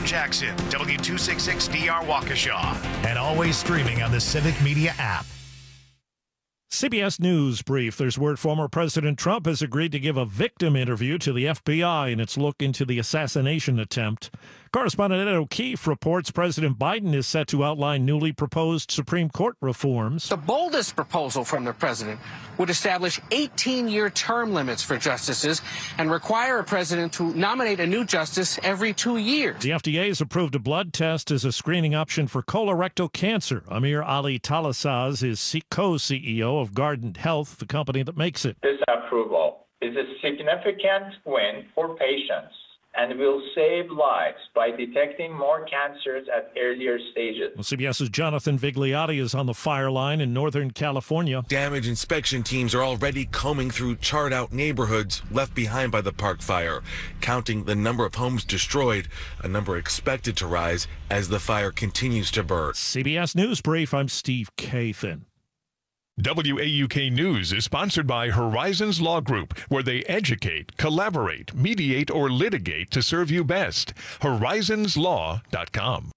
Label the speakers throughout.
Speaker 1: John Jackson, W266DR Waukesha, and always streaming on the Civic Media app.
Speaker 2: CBS News brief. There's word former President Trump has agreed to give a victim interview to the FBI in its look into the assassination attempt. Correspondent Ed O'Keefe reports President Biden is set to outline newly proposed Supreme Court reforms.
Speaker 3: The boldest proposal from the president would establish 18-year term limits for justices and require a president to nominate a new justice every 2 years.
Speaker 2: The FDA has approved a blood test as a screening option for colorectal cancer. Amir Ali Talasaz is co-CEO of Guardant Health, the company that makes it.
Speaker 4: This approval is a significant win for patients and will save lives by detecting more cancers at earlier stages.
Speaker 2: Well, CBS's Jonathan Vigliotti is on the fire line in Northern California.
Speaker 5: Damage inspection teams are already combing through charred-out neighborhoods left behind by the Park Fire, counting the number of homes destroyed, a number expected to rise as the fire continues to burn.
Speaker 2: CBS News Brief, I'm Steve Kathan.
Speaker 6: WAUK News is sponsored by Horizons Law Group, where they educate, collaborate, mediate, or litigate to serve you best. Horizonslaw.com.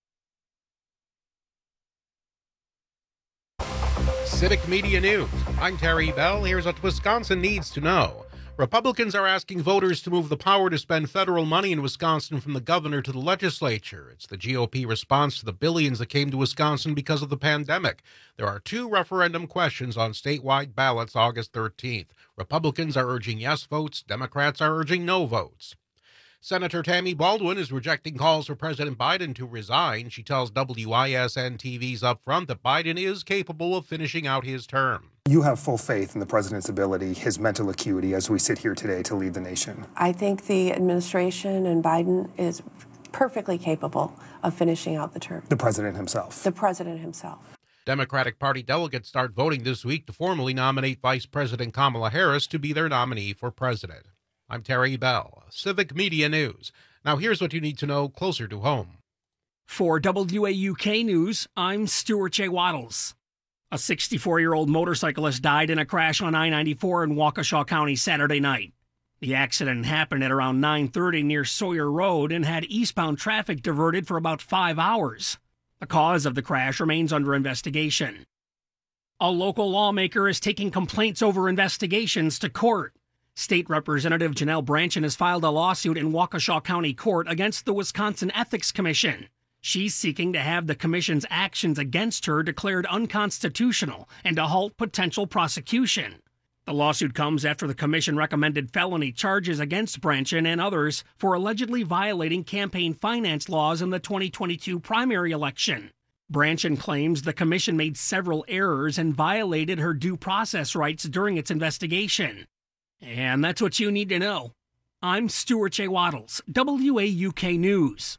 Speaker 7: Civic Media News. I'm Terry Bell. Here's what Wisconsin needs to know. Republicans are asking voters to move the power to spend federal money in Wisconsin from the governor to the legislature. It's the GOP response to the billions that came to Wisconsin because of the pandemic. There are 2 referendum questions on statewide ballots August 13th. Republicans are urging yes votes. Democrats are urging no votes. Senator Tammy Baldwin is rejecting calls for President Biden to resign. She tells WISN-TV's Upfront that Biden is capable of finishing out his term.
Speaker 8: You have full faith in the president's ability, his mental acuity, as we sit here today to lead the nation.
Speaker 9: I think the administration and Biden is perfectly capable of finishing out the term.
Speaker 8: The president himself.
Speaker 9: The president himself.
Speaker 7: Democratic Party delegates start voting this week to formally nominate Vice President Kamala Harris to be their nominee for president. I'm Terry Bell, Civic Media News. Now here's what you need to know closer to home.
Speaker 10: For WAUK News, I'm Stuart J. Waddles. A 64-year-old motorcyclist died in a crash on I-94 in Waukesha County Saturday night. The accident happened at around 9:30 near Sawyer Road and had eastbound traffic diverted for about 5 hours. The cause of the crash remains under investigation. A local lawmaker is taking complaints over investigations to court. State Representative Janelle Branchin has filed a lawsuit in Waukesha County Court against the Wisconsin Ethics Commission. She's seeking to have the commission's actions against her declared unconstitutional and to halt potential prosecution. The lawsuit comes after the commission recommended felony charges against Branchin and others for allegedly violating campaign finance laws in the 2022 primary election. Branchin claims the commission made several errors and violated her due process rights during its investigation. And that's what you need to know. I'm Stuart J. Waddles, WAUK News.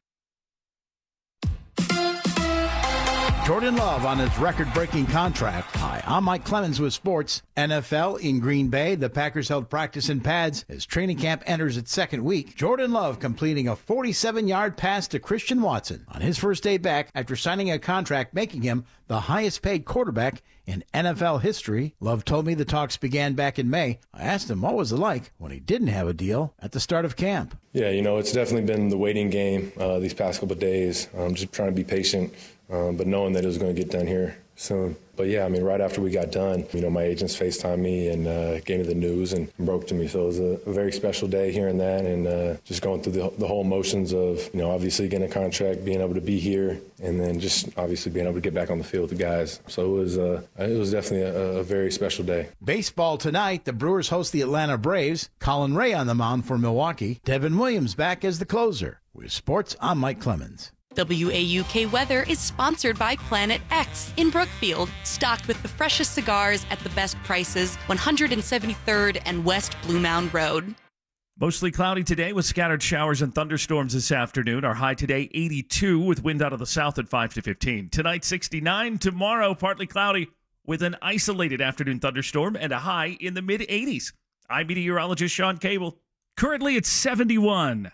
Speaker 11: Jordan Love on his record-breaking contract. Hi, I'm Mike Clemens with sports. NFL in Green Bay. The Packers held practice in pads as training camp enters its second week. Jordan Love completing a 47-yard pass to Christian Watson on his first day back after signing a contract making him the highest-paid quarterback in NFL history. Love told me the talks began back in May. I asked him what was it like when he didn't have a deal at the start of camp.
Speaker 12: Yeah, it's definitely been the waiting game these past couple of days. Just trying to be patient, but knowing that it was going to get done here soon. But yeah, right after we got done, my agents FaceTimed me and gave me the news and broke to me. So it was a very special day hearing that and just going through the whole motions of, obviously getting a contract, being able to be here, and then just obviously being able to get back on the field with the guys. So it was definitely a very special day.
Speaker 11: Baseball tonight, the Brewers host the Atlanta Braves. Colin Ray on the mound for Milwaukee. Devin Williams back as the closer. With sports, I'm Mike Clemens.
Speaker 13: WAUK Weather is sponsored by Planet X in Brookfield, stocked with the freshest cigars at the best prices, 173rd and West Blue Mound Road.
Speaker 14: Mostly cloudy today with scattered showers and thunderstorms this afternoon. Our high today, 82 with wind out of the south at 5 to 15. Tonight, 69. Tomorrow, partly cloudy with an isolated afternoon thunderstorm and a high in the mid-80s. I'm meteorologist Sean Cable. Currently, it's 71.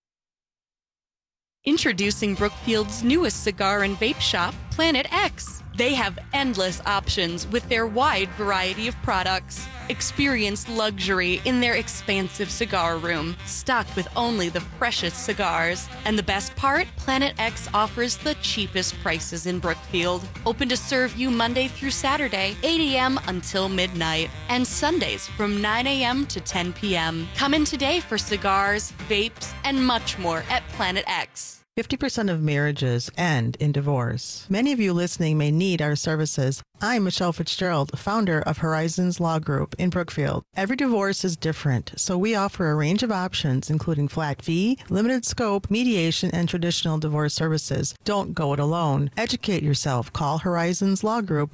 Speaker 13: Introducing Brookfield's newest cigar and vape shop, Planet X. They have endless options with their wide variety of products. Experience luxury in their expansive cigar room, stocked with only the freshest cigars. And the best part? Planet X offers the cheapest prices in Brookfield. Open to serve you Monday through Saturday, 8 a.m. until midnight, and Sundays from 9 a.m. to 10 p.m. Come in today for cigars, vapes, and much more at Planet X.
Speaker 15: 50% of marriages end in divorce. Many of you listening may need our services. I'm Michelle Fitzgerald, founder of Horizons Law Group in Brookfield. Every divorce is different, so we offer a range of options, including flat fee, limited scope, mediation, and traditional divorce services. Don't go it alone. Educate yourself. Call Horizons Law Group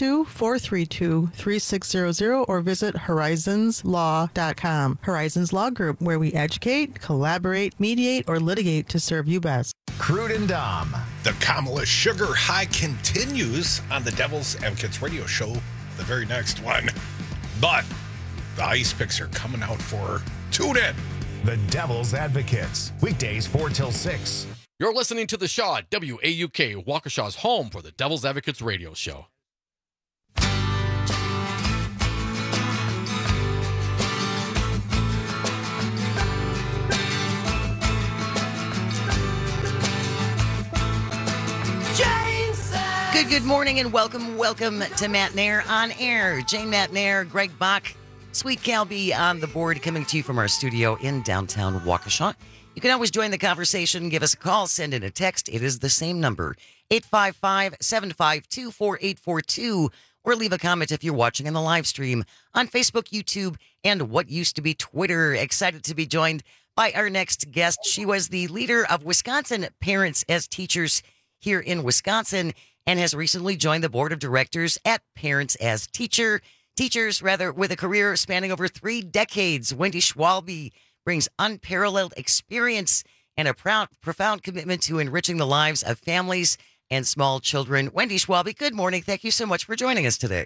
Speaker 15: 262-432-3600 or visit horizonslaw.com. Horizons Law Group, where we educate, collaborate, mediate, or litigate to serve you best.
Speaker 1: Crude and Dom.
Speaker 16: The Kamala Sugar High continues on the Devil's Advocates radio show, the very next one. But the ice picks are coming out for tune in.
Speaker 1: The Devil's Advocates. Weekdays 4 till 6.
Speaker 17: You're listening to The Shaw, WAUK, Waukesha's home for the Devil's Advocates radio show.
Speaker 18: Good morning and welcome to Matt Nair on air. Jane Matt Nair, Greg Bach, Sweet Calby on the board, coming to you from our studio in downtown Waukesha. You can always join the conversation, give us a call, send in a text. It is the same number, 855-752-4842, or leave a comment if you're watching on the live stream on Facebook, YouTube, and what used to be Twitter. Excited to be joined by our next guest. She was the leader of Wisconsin Parents as Teachers here in Wisconsin, and has recently joined the board of directors at Parents as Teachers, with a career spanning over 3 decades. Wendy Schwalbe brings unparalleled experience and a profound commitment to enriching the lives of families and small children. Wendy Schwalbe, good morning. Thank you so much for joining us today.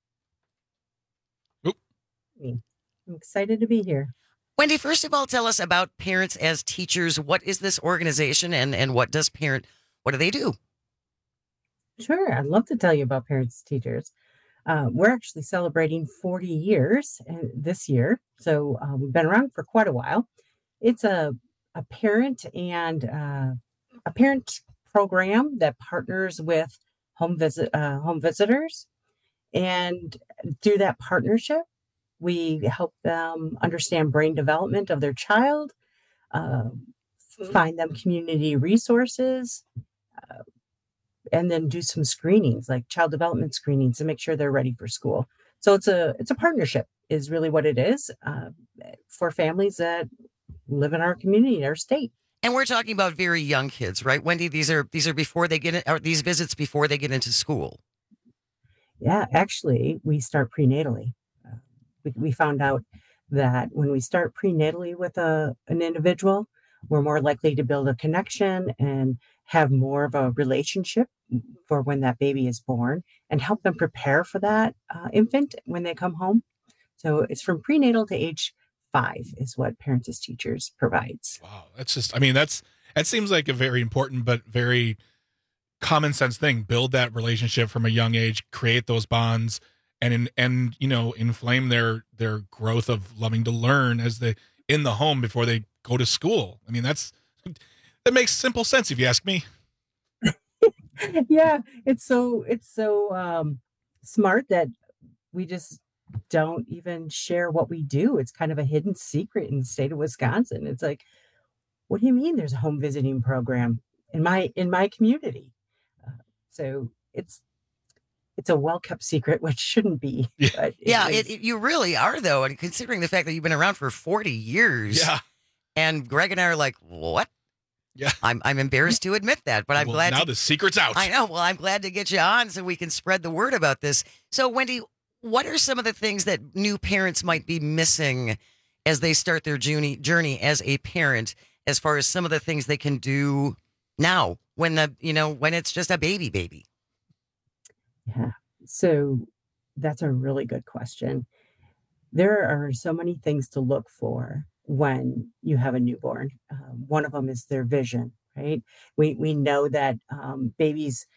Speaker 19: I'm excited to be here.
Speaker 18: Wendy, first of all, tell us about Parents as Teachers. What is this organization, and what do they do?
Speaker 19: Sure. I'd love to tell you about Parents as Teachers. We're actually celebrating 40 years this year. So we've been around for quite a while. It's a parent and a parent program that partners with home visitors. And through that partnership, we help them understand brain development of their child, find them community resources, and then do some screenings, like child development screenings, to make sure they're ready for school. So it's a partnership is really what it is for families that live in our community, our state.
Speaker 18: And we're talking about very young kids, right, Wendy? These are before they get are these visits before they get into school?
Speaker 19: Yeah, actually, we start prenatally. We found out that when we start prenatally with an individual, we're more likely to build a connection and have more of a relationship for when that baby is born, and help them prepare for that infant when they come home. So it's from prenatal to age 5 is what Parents as Teachers provides.
Speaker 16: Wow. That seems like a very important but very common sense thing. Build that relationship from a young age, create those bonds, and inflame their growth of loving to learn in the home before they go to school. I mean, that makes simple sense if you ask me.
Speaker 19: Yeah, it's so smart that we just don't even share what we do. It's kind of a hidden secret in the state of Wisconsin. It's like, what do you mean there's a home visiting program in my community? So it's a well-kept secret, which shouldn't be. But
Speaker 18: you really are, though, and considering the fact that you've been around for 40 years.
Speaker 16: Yeah.
Speaker 18: And Greg and I are like, what?
Speaker 16: Yeah.
Speaker 18: I'm embarrassed to admit that, but I'm glad.
Speaker 16: Now the secret's out.
Speaker 18: I know. Well, I'm glad to get you on so we can spread the word about this. So, Wendy, what are some of the things that new parents might be missing as they start their journey as a parent, as far as some of the things they can do now when it's just a baby?
Speaker 19: Yeah. So that's a really good question. There are so many things to look for when you have a newborn. One of them is their vision, right? We know that babies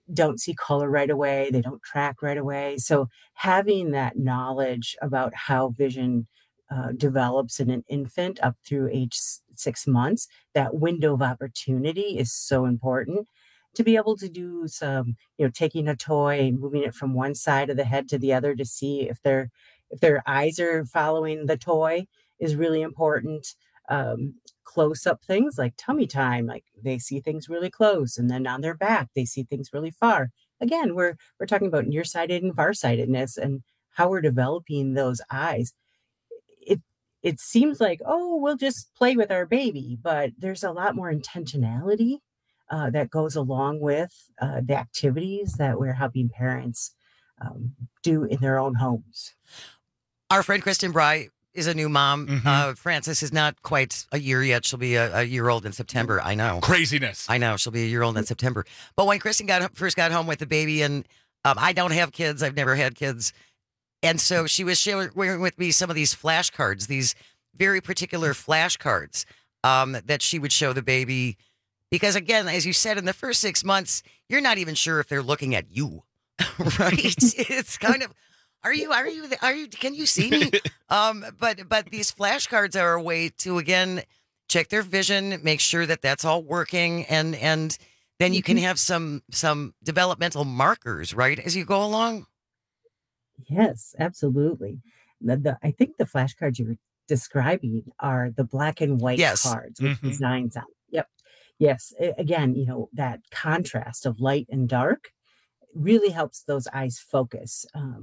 Speaker 19: don't see color right away. They don't track right away. So having that knowledge about how vision develops in an infant up through age 6 months, that window of opportunity is so important to be able to do some, taking a toy and moving it from one side of the head to the other to see if their eyes are following the toy is really important. Close up things like tummy time, like they see things really close, and then on their back they see things really far. Again, we're talking about nearsighted and farsightedness and how we're developing those eyes. It seems like, oh, we'll just play with our baby, but there's a lot more intentionality that goes along with the activities that we're helping parents do in their own homes.
Speaker 18: Our friend Kristen Bry is a new mom.
Speaker 16: Mm-hmm.
Speaker 18: Frances is not quite a year yet. She'll be a year old in September. I know.
Speaker 16: Craziness.
Speaker 18: I know. She'll be a year old in September. But when Kristen first got home with the baby, and I don't have kids. I've never had kids. And so she was sharing with me some of these flashcards, these very particular flashcards that she would show the baby. Because again, as you said, in the first 6 months, you're not even sure if they're looking at you, right? It's kind of, are you, can you see me? But these flashcards are a way to, again, check their vision, make sure that that's all working. And then you can have some developmental markers, right? As you go along.
Speaker 19: Yes, absolutely. I think the flashcards you're describing are the black and white cards with designs on. Yep. Yes. Again, that contrast of light and dark really helps those eyes focus.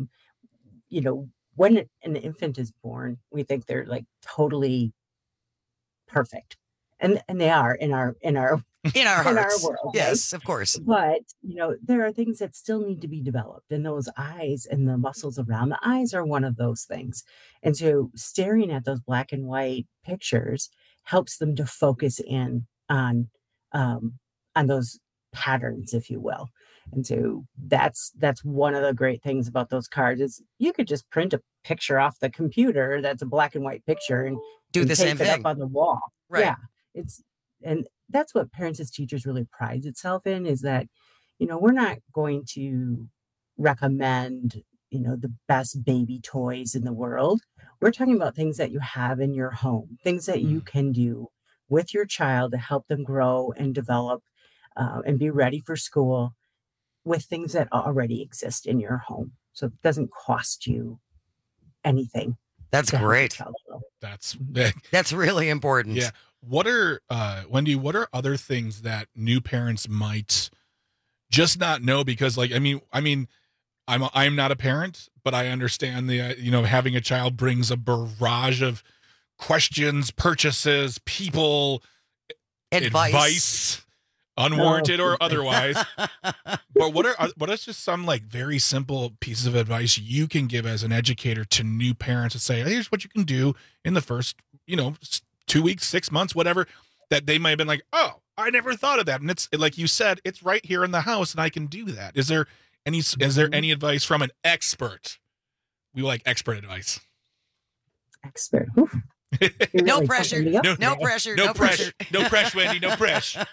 Speaker 19: When an infant is born, we think they're like totally perfect. And they are in our hearts. World.
Speaker 18: Yes, right? Of course.
Speaker 19: But, there are things that still need to be developed, and those eyes and the muscles around the eyes are one of those things. And so staring at those black and white pictures helps them to focus in on those patterns, if you will. And so that's one of the great things about those cards is you could just print a picture off the computer that's a black and white picture and
Speaker 18: do the same
Speaker 19: thing up on the wall.
Speaker 18: Right.
Speaker 19: Yeah. And that's what Parents as Teachers really prides itself in, is that, we're not going to recommend, the best baby toys in the world. We're talking about things that you have in your home, things that you can do with your child to help them grow and develop and be ready for school with things that already exist in your home. So it doesn't cost you anything.
Speaker 18: That's great.
Speaker 16: That's
Speaker 18: really important.
Speaker 16: Yeah. What are, Wendy, what are other things that new parents might just not know? Because I'm not a parent, but I understand having a child brings a barrage of questions, purchases, people, advice, unwarranted or otherwise. But what is just some very simple pieces of advice you can give as an educator to new parents to say, here's what you can do in the first, 2 weeks, 6 months, whatever, that they might have been like, oh, I never thought of that. And it's like you said, it's right here in the house and I can do that. Is there any advice from an expert? We like expert advice.
Speaker 19: Expert.
Speaker 18: No pressure. No pressure.
Speaker 16: No pressure. No pressure, Wendy. No pressure.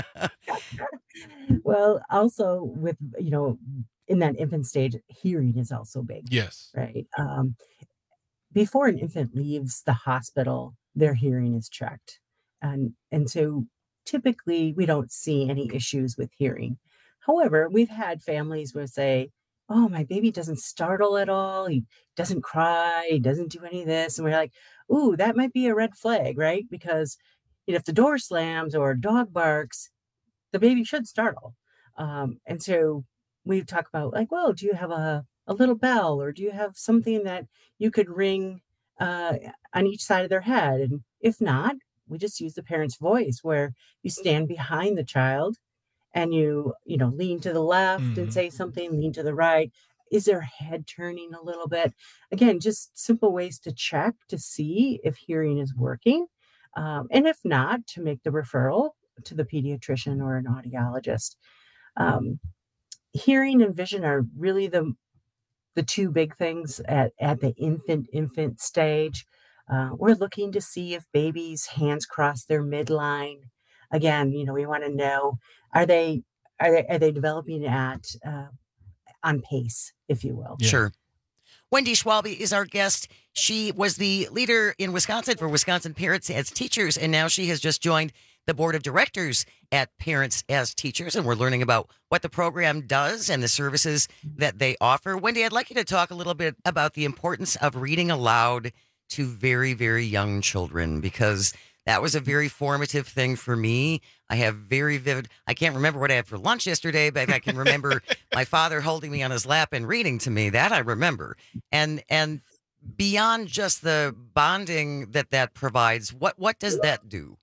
Speaker 19: Well, also with, in that infant stage, hearing is also big.
Speaker 16: Yes.
Speaker 19: Right. Before an infant leaves the hospital, their hearing is checked. And so typically we don't see any issues with hearing. However, we've had families where say, oh, my baby doesn't startle at all. He doesn't cry. He doesn't do any of this. And we're like, ooh, that might be a red flag, right? Because if the door slams or a dog barks, the baby should startle. And so we talk about well, do you have a little bell, or do you have something that you could ring on each side of their head? And if not, we just use the parent's voice, where you stand behind the child and you lean to the left and say something, lean to the right. Is their head turning a little bit? Again, just simple ways to check to see if hearing is working. And if not, to make the referral to the pediatrician or an audiologist. Hearing and vision are really the two big things at the infant stage. We're looking to see if babies' hands cross their midline. Again, we want to know, are they are they developing at on pace, if you will?
Speaker 18: Yeah. Sure. Wendy Schwalbe is our guest. She was the leader in Wisconsin for Wisconsin Parents as Teachers, and now she has just joined the board of directors at Parents as Teachers, and we're learning about what the program does and the services that they offer. Wendy, I'd like you to talk a little bit about the importance of reading aloud to very, very young children, because that was a very formative thing for me. I have very vivid, I can't remember what I had for lunch yesterday, but I can remember my father holding me on his lap and reading to me. That I remember. And beyond just the bonding that provides, what does that do?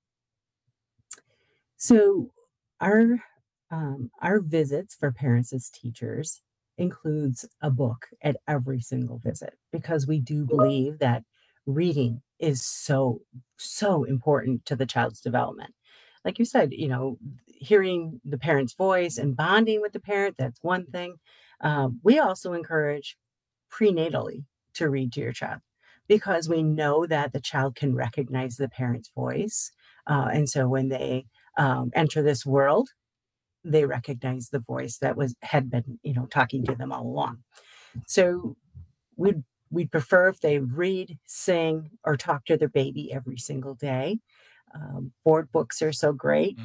Speaker 19: So our visits for Parents as Teachers includes a book at every single visit, because we do believe that reading is so important to the child's development. Like you said, hearing the parent's voice and bonding with the parent, that's one thing. We also encourage prenatally to read to your child, because we know that the child can recognize the parent's voice. And so when they enter this world, they recognize the voice that had been, talking to them all along. So we'd prefer if they read, sing, or talk to their baby every single day. Board books are so great.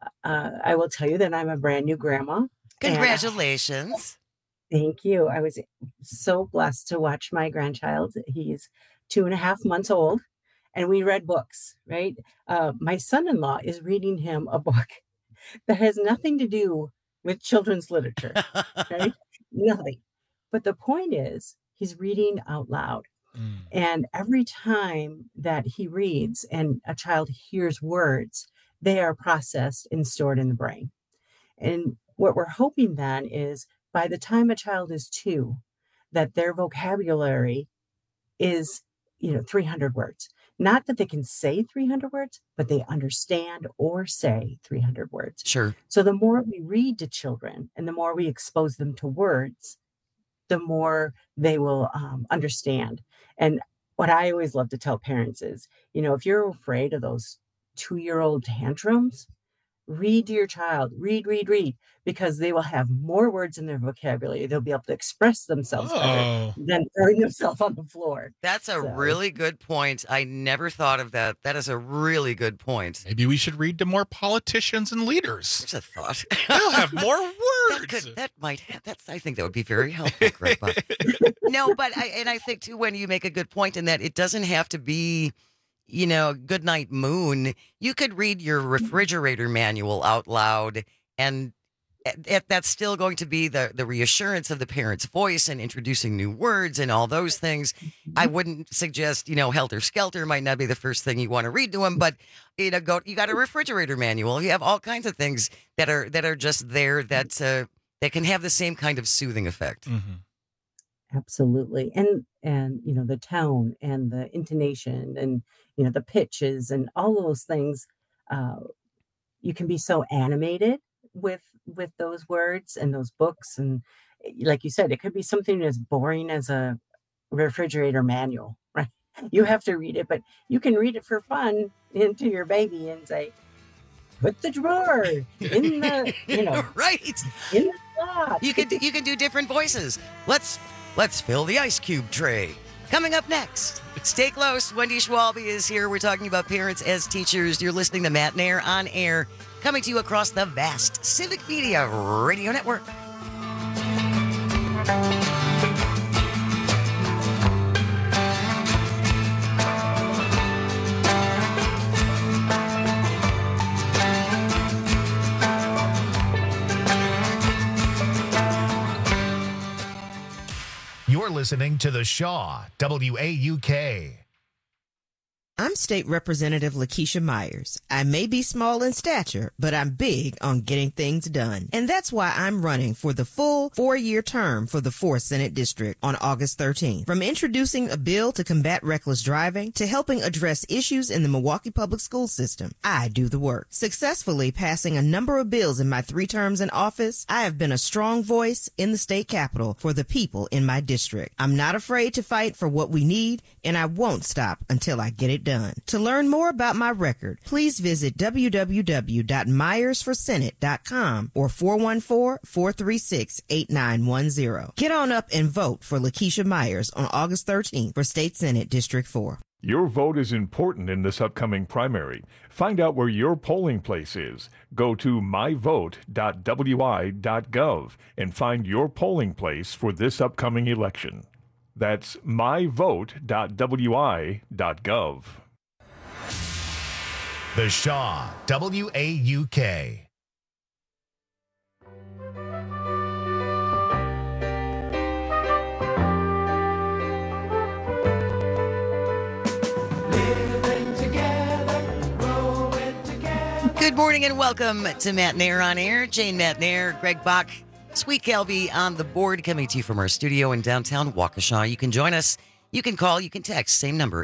Speaker 19: I will tell you that I'm a brand new grandma.
Speaker 18: Congratulations.
Speaker 19: Thank you. I was so blessed to watch my grandchild. He's 2.5 months old, and we read books, right? My son-in-law is reading him a book that has nothing to do with children's literature, right? Nothing. But the point is, he's reading out loud. And every time that he reads and a child hears words, they are processed and stored in the brain. And what we're hoping then is by the time a child is 2, that their vocabulary is, 300 words. Not that they can say 300 words, but they understand or say 300 words.
Speaker 18: Sure.
Speaker 19: So the more we read to children and the more we expose them to words, the more they will understand. And what I always love to tell parents is, if you're afraid of those 2-year-old tantrums, read to your child, read, because they will have more words in their vocabulary. They'll be able to express themselves better than throwing themselves on the floor.
Speaker 18: That's a really good point. I never thought of that. That is a really good point.
Speaker 16: Maybe we should read to more politicians and leaders.
Speaker 18: There's a thought.
Speaker 16: They'll have more words.
Speaker 18: I think that would be very helpful, Grandpa. No, but I think too, when you make a good point in that it doesn't have to be, Goodnight Moon. You could read your refrigerator manual out loud, and that's still going to be the reassurance of the parent's voice and introducing new words and all those things. I wouldn't suggest, Helter Skelter might not be the first thing you want to read to them, but you got a refrigerator manual. You have all kinds of things that are just there that can have the same kind of soothing effect.
Speaker 19: Absolutely. And the tone and the intonation and the pitches and all those things, you can be so animated with those words and those books. And like you said, it could be something as boring as a refrigerator manual, right? You have to read it, but you can read it for fun into your baby and say, put the drawer in the,
Speaker 18: right.
Speaker 19: In the slot.
Speaker 18: You can do different voices. Let's fill the ice cube tray. Coming up next, stay close. Wendy Schwalbe is here. We're talking about Parents as Teachers. You're listening to Matt Nair on air, coming to you across the vast Civic Media Radio Network.
Speaker 1: You're listening to The Shaw, WAUK.
Speaker 20: I'm State Representative Lakeisha Myers. I may be small in stature, but I'm big on getting things done. And that's why I'm running for the full 4-year term for the 4th Senate District on August 13th. From introducing a bill to combat reckless driving to helping address issues in the Milwaukee public school system, I do the work. Successfully passing a number of bills in my 3 terms in office, I have been a strong voice in the state capitol for the people in my district. I'm not afraid to fight for what we need, and I won't stop until I get it done. done. To learn more about my record, please visit www.myersforsenate.com or 414-436-8910. Get on up and vote for Lakeisha Myers on August 13th for State Senate District 4.
Speaker 6: Your vote is important in this upcoming primary. Find out where your polling place is. Go to myvote.wi.gov and find your polling place for this upcoming election. That's myvote.wi.gov.
Speaker 1: The Shaw, WAUK.
Speaker 18: Good morning and welcome to Matt Nair on Air. Jane Matt Nair, Greg Bach, Sweet Kelby on the board, coming to you from our studio in downtown Waukesha. You can join us. You can call. You can text. Same number,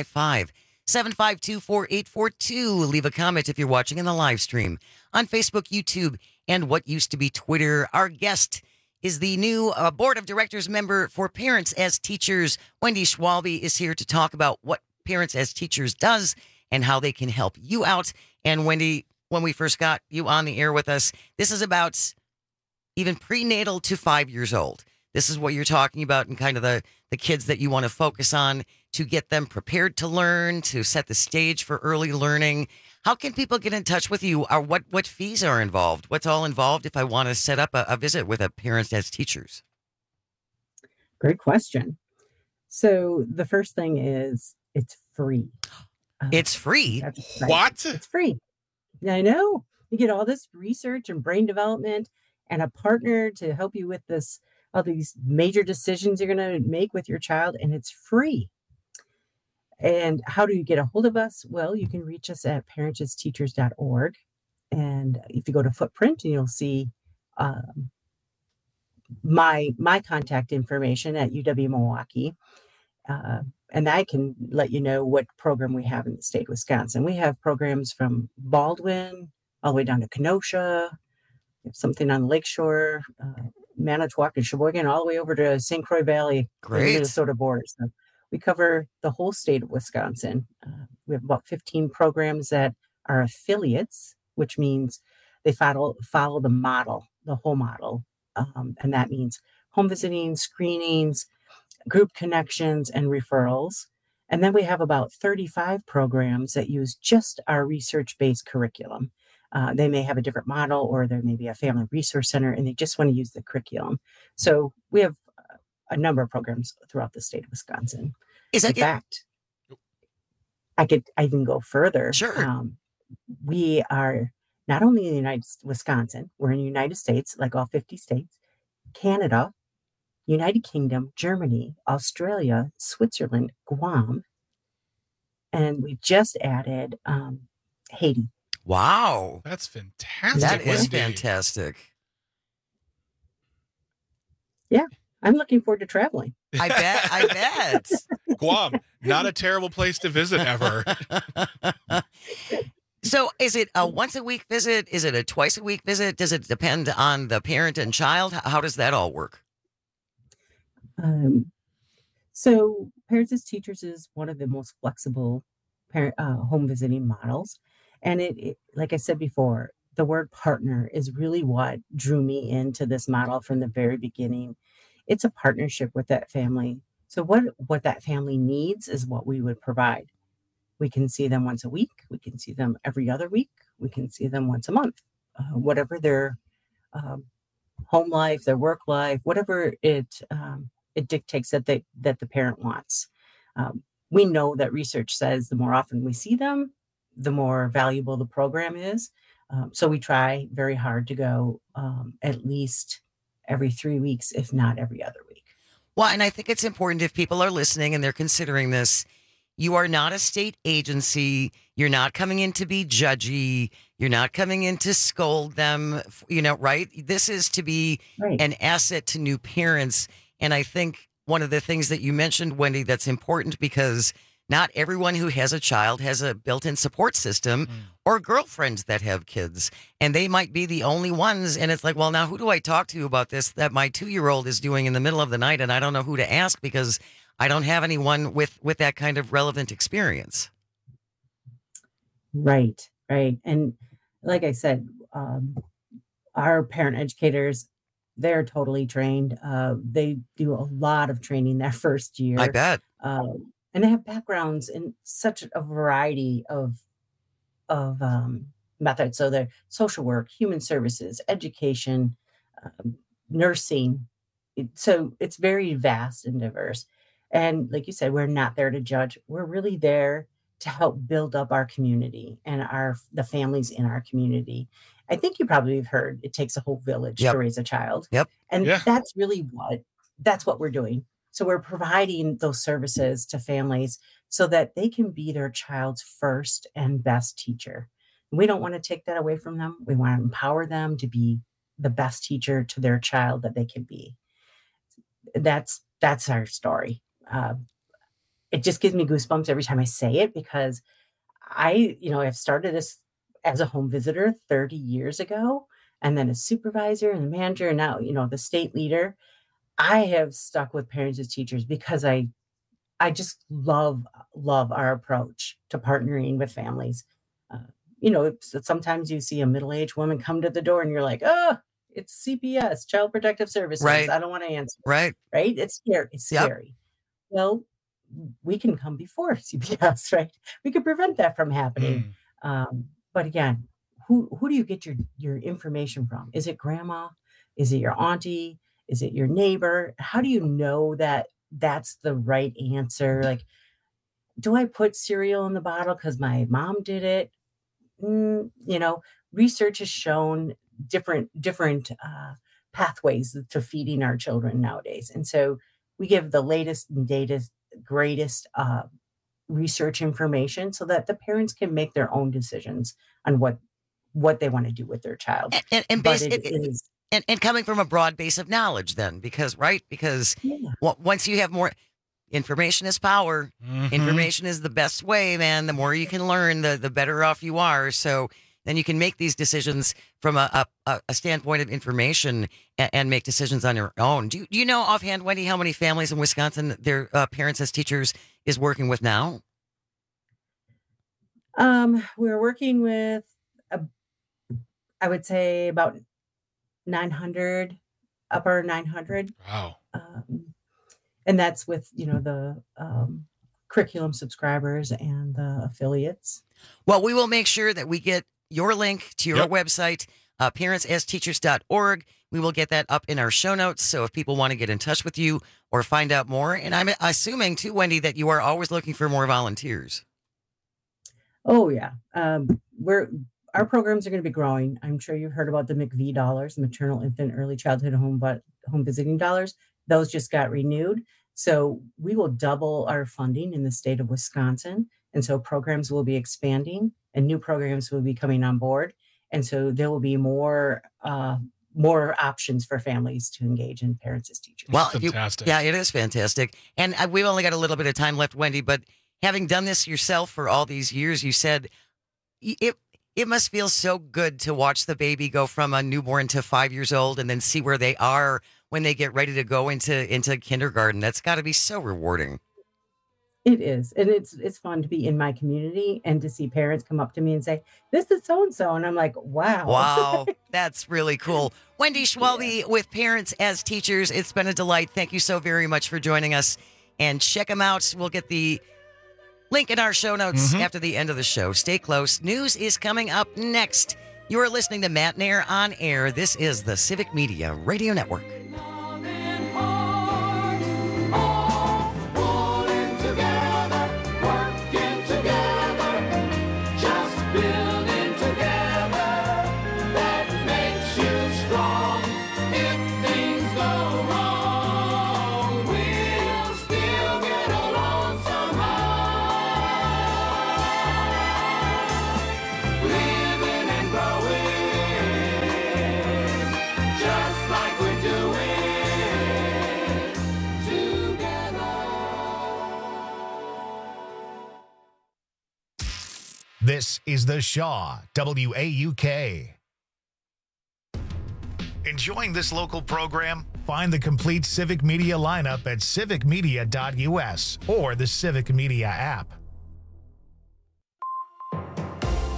Speaker 18: 855-752-4842. Leave a comment if you're watching in the live stream on Facebook, YouTube, and what used to be Twitter. Our guest is the new Board of Directors member for Parents as Teachers. Wendy Schwalbe is here to talk about what Parents as Teachers does and how they can help you out. And Wendy, when we first got you on the air with us, this is about even prenatal to 5 years old. This is what you're talking about and kind of the kids that you want to focus on to get them prepared to learn, to set the stage for early learning. How can people get in touch with you? Or what fees are involved? What's all involved if I want to set up a visit with a Parents as Teachers?
Speaker 19: Great question. So the first thing is it's free.
Speaker 18: It's free?
Speaker 19: That's right.
Speaker 16: What?
Speaker 19: It's free. I know. You get all this research and brain development and a partner to help you with all these major decisions you're going to make with your child, and it's free. And how do you get a hold of us? Well, you can reach us at parentsasteachers.org. And if you go to Footprint, you'll see my contact information at UW-Milwaukee. And I can let you know what program we have in the state of Wisconsin. We have programs from Baldwin all the way down to Kenosha. We have something on the Lakeshore, Manitowoc and Sheboygan, all the way over to St. Croix Valley, the Minnesota border. So we cover the whole state of Wisconsin. We have about 15 programs that are affiliates, which means they follow the model, the whole model. And that means home visiting, screenings, group connections, and referrals. And then we have about 35 programs that use just our research-based curriculum. They may have a different model, or there may be a family resource center, and they just want to use the curriculum. So we have a number of programs throughout the state of Wisconsin. In fact, I can go further.
Speaker 18: Sure.
Speaker 19: We are not only in the Wisconsin, we're in the United States, like all 50 states, Canada, United Kingdom, Germany, Australia, Switzerland, Guam, and we just added Haiti.
Speaker 18: Wow.
Speaker 16: That's fantastic.
Speaker 18: That is
Speaker 16: Wendy.
Speaker 18: fantastic.
Speaker 19: Yeah, I'm looking forward to traveling.
Speaker 18: I bet.
Speaker 16: Guam, not a terrible place to visit ever.
Speaker 18: So is it a once a week visit? Is it a twice a week visit? Does it depend on the parent and child? How does that all work?
Speaker 19: So Parents as Teachers is one of the most flexible home visiting models. And it, like I said before, the word partner is really what drew me into this model from the very beginning. It's a partnership with that family. So what that family needs is what we would provide. We can see them once a week. We can see them every other week. We can see them once a month. Whatever their home life, their work life, whatever it dictates that the parent wants. We know that research says the more often we see them, the more valuable the program is. So we try very hard to go at least every 3 weeks, if not every other week.
Speaker 18: Well, and I think it's important if people are listening and they're considering this, you are not a state agency. You're not coming in to be judgy. You're not coming in to scold them, right? This is to be an asset to new parents. And I think one of the things that you mentioned, Wendy, that's important because not everyone who has a child has a built-in support system or girlfriends that have kids, and they might be the only ones. And it's like, well, now who do I talk to about this that my 2-year-old is doing in the middle of the night? And I don't know who to ask because I don't have anyone with that kind of relevant experience.
Speaker 19: Right. And like I said, our parent educators, they're totally trained. They do a lot of training that first year.
Speaker 18: I bet.
Speaker 19: And they have backgrounds in such a variety of methods. So they're social work, human services, education, nursing. So it's very vast and diverse. And like you said, we're not there to judge. We're really there to help build up our community and the families in our community. I think you probably have heard it takes a whole village to raise a child. And that's really that's what we're doing. So we're providing those services to families so that they can be their child's first and best teacher. We don't want to take that away from them. We want to empower them to be the best teacher to their child that they can be. That's our story. It just gives me goosebumps every time I say it, because I've started this as a home visitor 30 years ago, and then a supervisor and a manager, and now, the state leader. I have stuck with parents as teachers because I just love our approach to partnering with families. Sometimes you see a middle-aged woman come to the door and you're like, oh, it's CPS, Child Protective Services.
Speaker 18: Right.
Speaker 19: I don't want to answer.
Speaker 18: Right.
Speaker 19: It's scary. It's scary. Well, we can come before CPS, right? We could prevent that from happening. But again, who do you get your information from? Is it grandma? Is it your auntie? Is it your neighbor? How do you know that that's the right answer? Like, do I put cereal in the bottle because my mom did it? Research has shown different pathways to feeding our children nowadays. And so we give the latest and greatest research information so that the parents can make their own decisions on what they want to do with their child.
Speaker 18: And coming from a broad base of knowledge then, because once you have more information is power, information is the best way, man. The more you can learn, the better off you are. So then you can make these decisions from a standpoint of information and make decisions on your own. Do you know offhand, Wendy, how many families in Wisconsin their parents as teachers is working with now?
Speaker 19: We're working with, I would say about 900, upper 900.
Speaker 16: Wow.
Speaker 19: And that's with, the curriculum subscribers and the affiliates.
Speaker 18: Well, we will make sure that we get your link to your website, parentsasteachers.org. We will get that up in our show notes. So if people want to get in touch with you or find out more, and I'm assuming too, Wendy, that you are always looking for more volunteers.
Speaker 19: Oh yeah. Our programs are going to be growing. I'm sure you've heard about the McV dollars, maternal, infant, early childhood home visiting dollars. Those just got renewed. So we will double our funding in the state of Wisconsin. And so programs will be expanding and new programs will be coming on board. And so there will be more options for families to engage in parents as teachers.
Speaker 18: Well,
Speaker 16: fantastic.
Speaker 18: It is fantastic. And we've only got a little bit of time left, Wendy, but having done this yourself for all these years, you said it must feel so good to watch the baby go from a newborn to 5 years old and then see where they are when they get ready to go into kindergarten. That's got to be so rewarding.
Speaker 19: It is. And it's fun to be in my community and to see parents come up to me and say, this is so-and-so. And I'm like, wow.
Speaker 18: Wow. That's really cool. Wendy Schwalbe with Parents as Teachers. It's been a delight. Thank you so very much for joining us. And check them out. We'll get the link in our show notes after the end of the show. Stay close. News is coming up next. You are listening to Matt Nair on Air. This is the Civic Media Radio Network.
Speaker 1: This is The Shaw, WAUK. Enjoying this local program? Find the complete Civic Media lineup at civicmedia.us or the Civic Media app.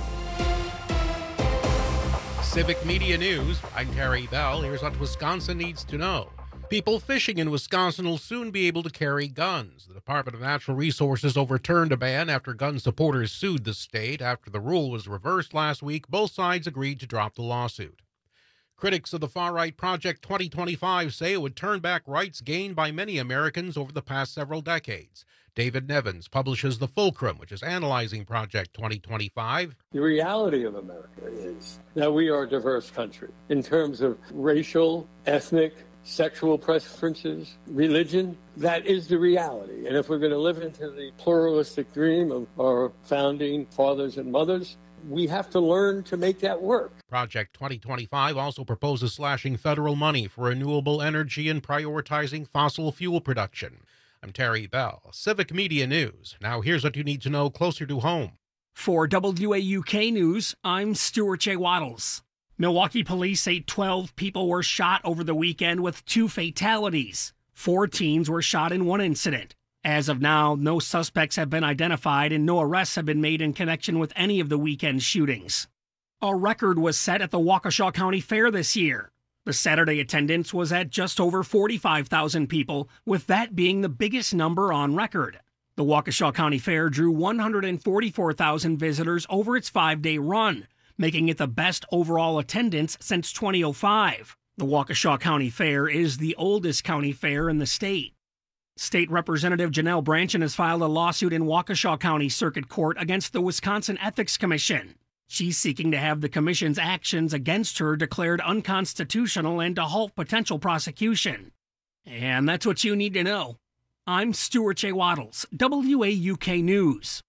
Speaker 7: Civic Media News. I'm Terry Bell. Here's what Wisconsin needs to know. People fishing in Wisconsin will soon be able to carry guns. The Department of Natural Resources overturned a ban after gun supporters sued the state. After the rule was reversed last week, both sides agreed to drop the lawsuit. Critics of the far-right Project 2025 say it would turn back rights gained by many Americans over the past several decades. David Nevins publishes The Fulcrum, which is analyzing Project 2025.
Speaker 21: The reality of America is that we are a diverse country in terms of racial, ethnic, sexual preferences, religion. That is the reality. And if we're going to live into the pluralistic dream of our founding fathers and mothers, we have to learn to make that work.
Speaker 7: Project 2025 also proposes slashing federal money for renewable energy and prioritizing fossil fuel production. I'm Terry Bell, Civic Media News. Now here's what you need to know closer to home.
Speaker 10: For WAUK News, I'm Stuart J. Waddles. Milwaukee police say 12 people were shot over the weekend with 2 fatalities. 4 teens were shot in one incident. As of now, no suspects have been identified and no arrests have been made in connection with any of the weekend shootings. A record was set at the Waukesha County Fair this year. The Saturday attendance was at just over 45,000 people, with that being the biggest number on record. The Waukesha County Fair drew 144,000 visitors over its 5-day run, making it the best overall attendance since 2005. The Waukesha County Fair is the oldest county fair in the state. State Representative Janelle Branchin has filed a lawsuit in Waukesha County Circuit Court against the Wisconsin Ethics Commission. She's seeking to have the commission's actions against her declared unconstitutional and to halt potential prosecution. And that's what you need to know. I'm Stuart J. Waddles, WAUK News.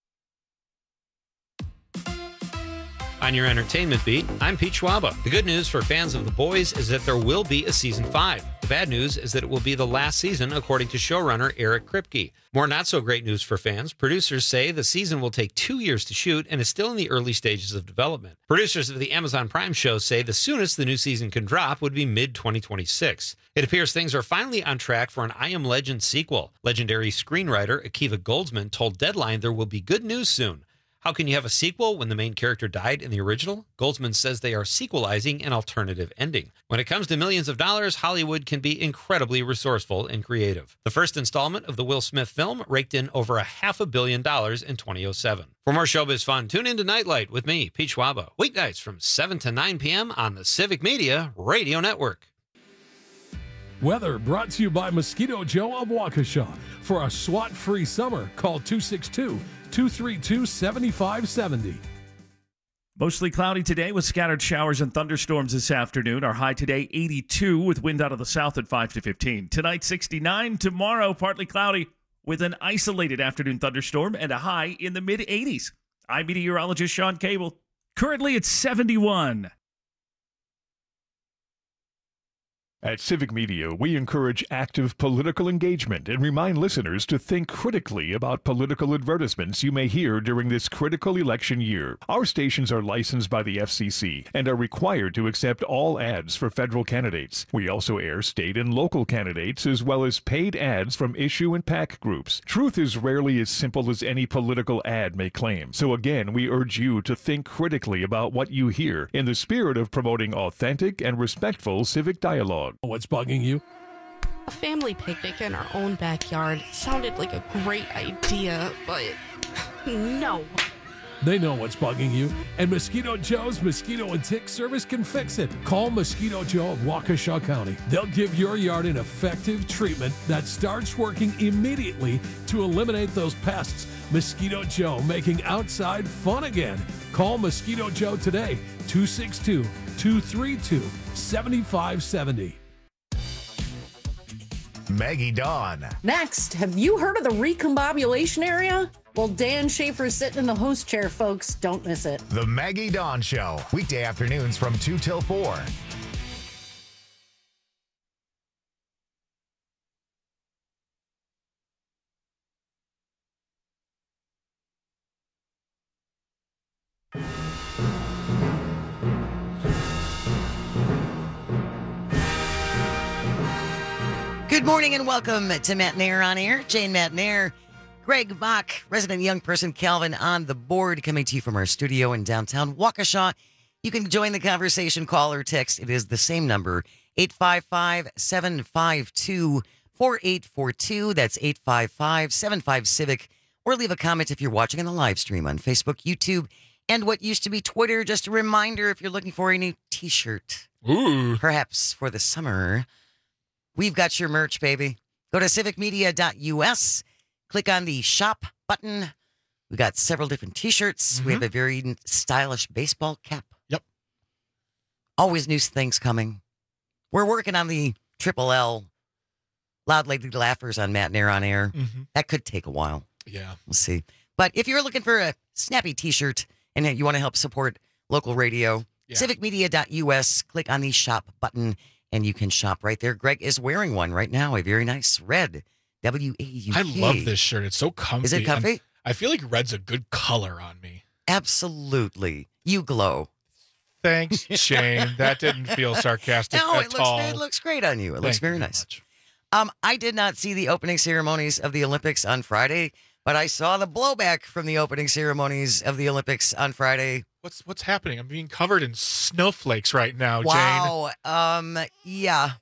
Speaker 22: On your entertainment beat, I'm Pete Schwaba. The good news for fans of The Boys is that there will be a season 5. The bad news is that it will be the last season, according to showrunner Eric Kripke. More not-so-great news for fans. Producers say the season will take 2 years to shoot and is still in the early stages of development. Producers of the Amazon Prime show say the soonest the new season can drop would be mid-2026. It appears things are finally on track for an I Am Legend sequel. Legendary screenwriter Akiva Goldsman told Deadline there will be good news soon. How can you have a sequel when the main character died in the original? Goldsman says they are sequelizing an alternative ending. When it comes to millions of dollars, Hollywood can be incredibly resourceful and creative. The first installment of the Will Smith film raked in over $500 million in 2007. For more showbiz fun, tune into Nightlight with me, Pete Schwaba, weeknights from 7 to 9 p.m. on the Civic Media Radio Network.
Speaker 23: Weather brought to you by Mosquito Joe of Waukesha. For a SWAT-free summer, call 262-232-7570.
Speaker 14: Mostly cloudy today with scattered showers and thunderstorms this afternoon. Our high today, 82, with wind out of the south at 5 to 15. Tonight, 69. Tomorrow, partly cloudy with an isolated afternoon thunderstorm and a high in the mid-80s. I'm meteorologist Sean Cable. Currently, it's 71.
Speaker 6: At Civic Media, we encourage active political engagement and remind listeners to think critically about political advertisements you may hear during this critical election year. Our stations are licensed by the FCC and are required to accept all ads for federal candidates. We also air state and local candidates as well as paid ads from issue and PAC groups. Truth is rarely as simple as any political ad may claim. So again, we urge you to think critically about what you hear in the spirit of promoting authentic and respectful civic dialogue.
Speaker 23: What's bugging you?
Speaker 24: A family picnic in our own backyard sounded like a great idea, but no.
Speaker 23: They know what's bugging you, and Mosquito Joe's Mosquito and Tick Service can fix it. Call Mosquito Joe of Waukesha County. They'll give your yard an effective treatment that starts working immediately to eliminate those pests. Mosquito Joe, making outside fun again. Call Mosquito Joe today, 262-232-7570.
Speaker 1: Maggie Dawn.
Speaker 25: Next, have you heard of the recombobulation area? Well, Dan Schaefer's sitting in the host chair, folks. Don't miss it.
Speaker 1: The Maggie Dawn Show, weekday afternoons from 2 till 4.
Speaker 18: Good morning and welcome to Matt Nair on Air. Jane Matt Nair, Greg Bach, resident young person Calvin on the board, coming to you from our studio in downtown Waukesha. You can join the conversation, call or text. It is the same number, 855-752-4842. That's 855-75-CIVIC. Or leave a comment if you're watching on the live stream on Facebook, YouTube, and what used to be Twitter. Just a reminder, if you're looking for a new T-shirt, perhaps for the summer, we've got your merch, baby. Go to civicmedia.us, click on the shop button. We got several different T-shirts. We have a very stylish baseball cap.
Speaker 16: Yep.
Speaker 18: Always new things coming. We're working on the Triple L Loud Lady Laughers on Matt and Air on Air. That could take a while.
Speaker 16: Yeah.
Speaker 18: We'll see. But if you're looking for a snappy T-shirt and you want to help support local radio, civicmedia.us, click on the shop button, and you can shop right there. Greg is wearing one right now, a very nice red WAUK.
Speaker 16: I love this shirt. It's so comfy.
Speaker 18: Is it comfy?
Speaker 16: I feel like red's a good color on me.
Speaker 18: Absolutely. You glow.
Speaker 16: Thanks, Shane. That didn't feel sarcastic
Speaker 18: No,
Speaker 16: at all.
Speaker 18: It looks great on you. It looks
Speaker 16: Thank you
Speaker 18: very nice. I did not see the opening ceremonies of the Olympics on Friday, but I saw the blowback from the opening ceremonies of the Olympics on Friday.
Speaker 16: What's happening? I'm being covered in snowflakes right now, Jane.
Speaker 18: Wow. Yeah.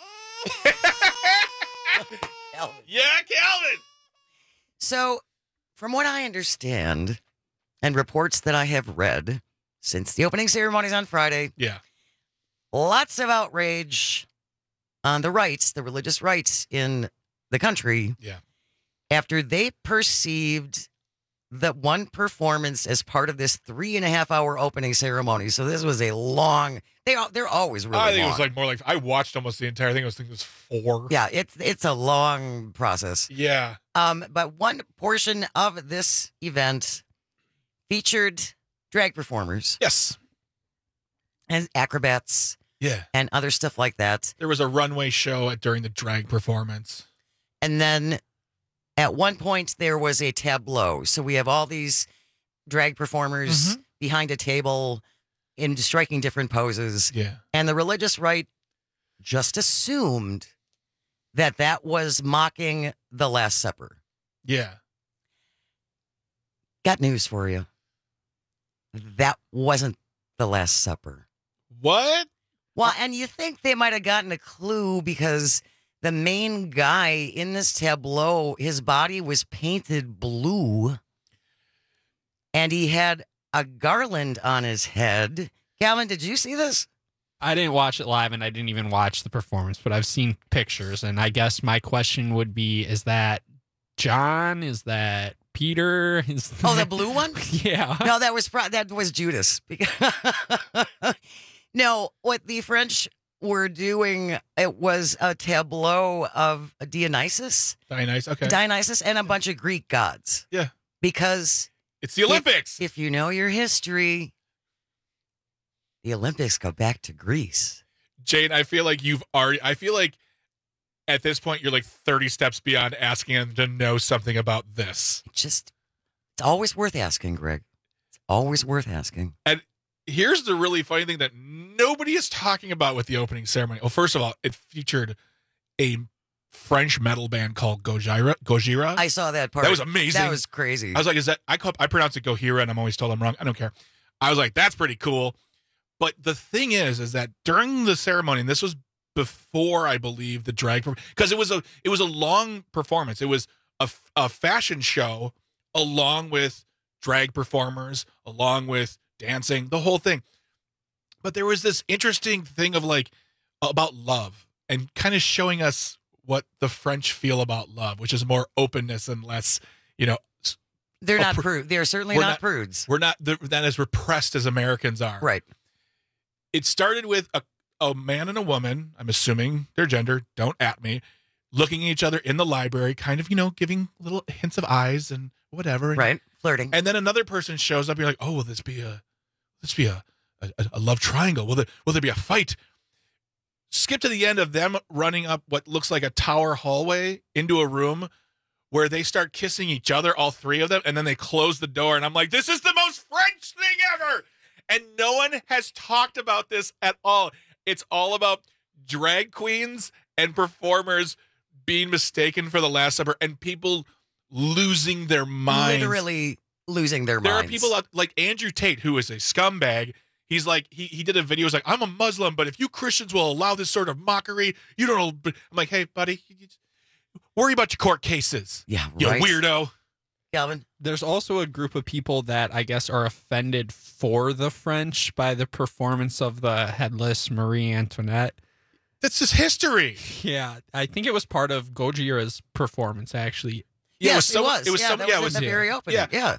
Speaker 16: Yeah, Calvin.
Speaker 18: So, from what I understand, and reports that I have read since the opening ceremonies on Friday, lots of outrage on the rights, the religious rights in the country, after they perceived that one performance as part of this 3.5-hour opening ceremony. So this was a long. They're always really long.
Speaker 16: I think it was like more like I watched almost the entire thing. I was thinking it was 4.
Speaker 18: Yeah, it's a long process.
Speaker 16: Yeah.
Speaker 18: But one portion of this event featured drag performers.
Speaker 16: Yes.
Speaker 18: And acrobats.
Speaker 16: Yeah.
Speaker 18: And other stuff like that.
Speaker 16: There was a runway show during the drag performance.
Speaker 18: And then at one point there was a tableau. So we have all these drag performers behind a table in striking different poses.
Speaker 16: Yeah.
Speaker 18: And the religious right just assumed that that was mocking the Last Supper.
Speaker 16: Yeah.
Speaker 18: Got news for you. That wasn't the Last Supper.
Speaker 16: What?
Speaker 18: Well, and you think they might have gotten a clue because the main guy in this tableau, his body was painted blue and he had a garland on his head. Calvin, did you see this?
Speaker 2: I didn't watch it live and I didn't even watch the performance, but I've seen pictures. And I guess my question would be, is that John? Is that Peter?
Speaker 18: Oh, the blue one?
Speaker 2: Yeah.
Speaker 18: No, that was Judas. No, what the French were doing, it was a tableau of Dionysus. Dionysus and a bunch of Greek gods.
Speaker 16: Yeah.
Speaker 18: Because
Speaker 16: it's the Olympics.
Speaker 18: If you know your history, the Olympics go back to Greece.
Speaker 16: Jane, I feel like at this point you're like 30 steps beyond asking him to know something about this.
Speaker 18: It's always worth asking, Greg. It's always worth asking.
Speaker 16: And here's the really funny thing that nobody is talking about with the opening ceremony. Well, first of all, it featured a French metal band called Gojira.
Speaker 18: I saw that part.
Speaker 16: That was amazing.
Speaker 18: That was crazy.
Speaker 16: I was like, I pronounce it Gojira and I'm always told I'm wrong. I don't care. I was like, that's pretty cool. But the thing is that during the ceremony, and this was before, I believe, the drag, because it was a long performance. It was a fashion show along with drag performers, along with dancing, the whole thing. But there was this interesting thing of like about love and kind of showing us what the French feel about love, which is more openness and less,
Speaker 18: they're not prudes. They're certainly not prudes.
Speaker 16: We're not as repressed as Americans are.
Speaker 18: Right.
Speaker 16: It started with a man and a woman, I'm assuming their gender, don't at me, looking at each other in the library, kind of, giving little hints of eyes and whatever.
Speaker 18: Right. Flirting.
Speaker 16: And then another person shows up. You're like, oh, will this be a love triangle? Will there be a fight? Skip to the end of them running up what looks like a tower hallway into a room where they start kissing each other, all three of them, and then they close the door. And I'm like, this is the most French thing ever. And no one has talked about this at all. It's all about drag queens and performers being mistaken for the Last Supper and people losing their minds.
Speaker 18: Literally losing their
Speaker 16: There
Speaker 18: minds.
Speaker 16: are people like Andrew Tate, who is a scumbag. He's like, he did a video. He's like, I'm a Muslim, but if you Christians will allow this sort of mockery, you don't know. I'm like, hey, buddy, worry about your court cases.
Speaker 18: Yeah,
Speaker 16: you
Speaker 18: right.
Speaker 16: weirdo.
Speaker 18: Calvin?
Speaker 2: There's also a group of people that I guess are offended for the French by the performance of the headless Marie Antoinette.
Speaker 16: That's just history.
Speaker 2: Yeah, I think it was part of Gojira's performance, actually.
Speaker 18: Yeah, yes, it was. It was in the very opening. Yeah.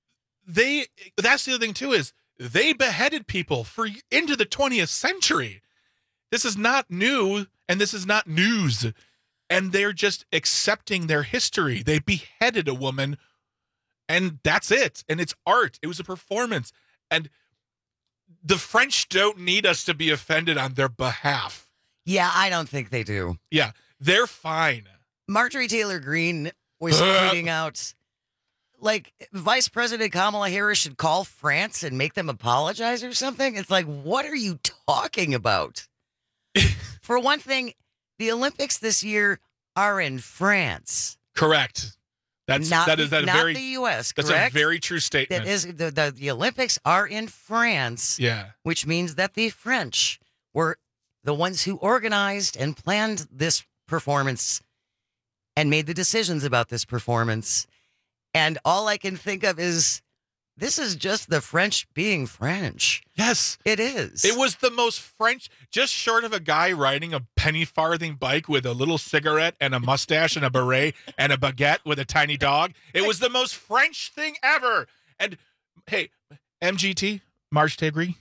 Speaker 16: That's the other thing, too, is they beheaded people for into the 20th century. This is not new, and this is not news. And they're just accepting their history. They beheaded a woman, and that's it. And it's art. It was a performance. And the French don't need us to be offended on their behalf.
Speaker 18: Yeah, I don't think they do.
Speaker 16: Yeah, they're fine.
Speaker 18: Marjorie Taylor Greene was tweeting out, like, Vice President Kamala Harris should call France and make them apologize or something. It's like, what are you talking about? For one thing, the Olympics this year are in France.
Speaker 16: Correct. That is
Speaker 18: not
Speaker 16: very
Speaker 18: the U.S.
Speaker 16: That's
Speaker 18: correct?
Speaker 16: a very true statement.
Speaker 18: That is the Olympics are in France.
Speaker 16: Yeah,
Speaker 18: which means that the French were the ones who organized and planned this performance and made the decisions about this performance. And all I can think of is, this is just the French being French.
Speaker 16: Yes.
Speaker 18: It is.
Speaker 16: It was the most French, just short of a guy riding a penny farthing bike with a little cigarette and a mustache and a beret and a baguette with a tiny dog. It was the most French thing ever. And hey, MGT, Marge Tagree,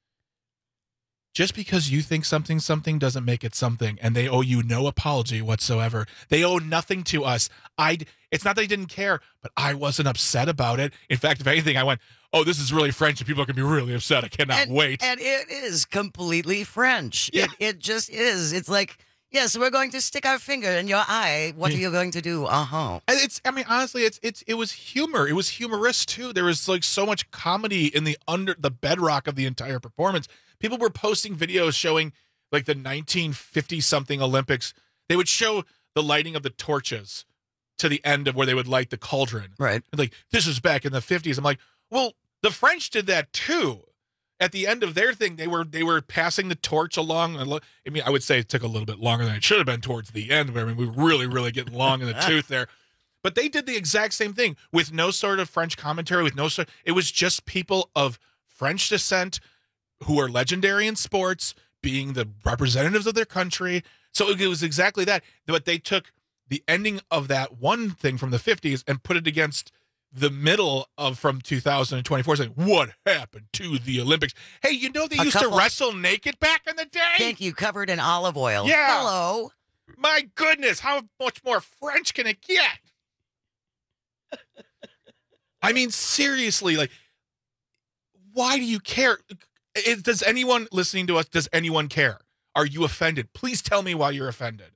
Speaker 16: just because you think something doesn't make it something, and they owe you no apology whatsoever. They owe nothing to us. It's not that I didn't care, but I wasn't upset about it. In fact, if anything, I went, oh, this is really French and people are going to be really upset. I cannot wait.
Speaker 18: And it is completely French.
Speaker 16: Yeah.
Speaker 18: It just is. It's like, yes, we're going to stick our finger in your eye. What are you going to do?
Speaker 16: And honestly, it was humor. It was humorous too. There was like so much comedy in the bedrock of the entire performance. People were posting videos showing like the 1950 something Olympics. They would show the lighting of the torches to the end of where they would light the cauldron.
Speaker 18: Right.
Speaker 16: And like, this is back in the 50s. I'm like, well, the French did that too. At the end of their thing, they were passing the torch along. I mean, I would say it took a little bit longer than it should have been towards the end. But I mean, we were really, really getting long in the tooth there. But they did the exact same thing with no sort of French commentary, it was just people of French descent who are legendary in sports, being the representatives of their country. So it was exactly that. But they took the ending of that one thing from the 50s and put it against the middle of from 2024, saying, what happened to the Olympics? Hey, you know they used to wrestle naked back in the day?
Speaker 18: Thank you, covered in olive oil.
Speaker 16: Yeah.
Speaker 18: Hello.
Speaker 16: My goodness, how much more French can it get? I mean, seriously, like, why do you care? Does anyone listening to us, does anyone care? Are you offended? Please tell me why you're offended.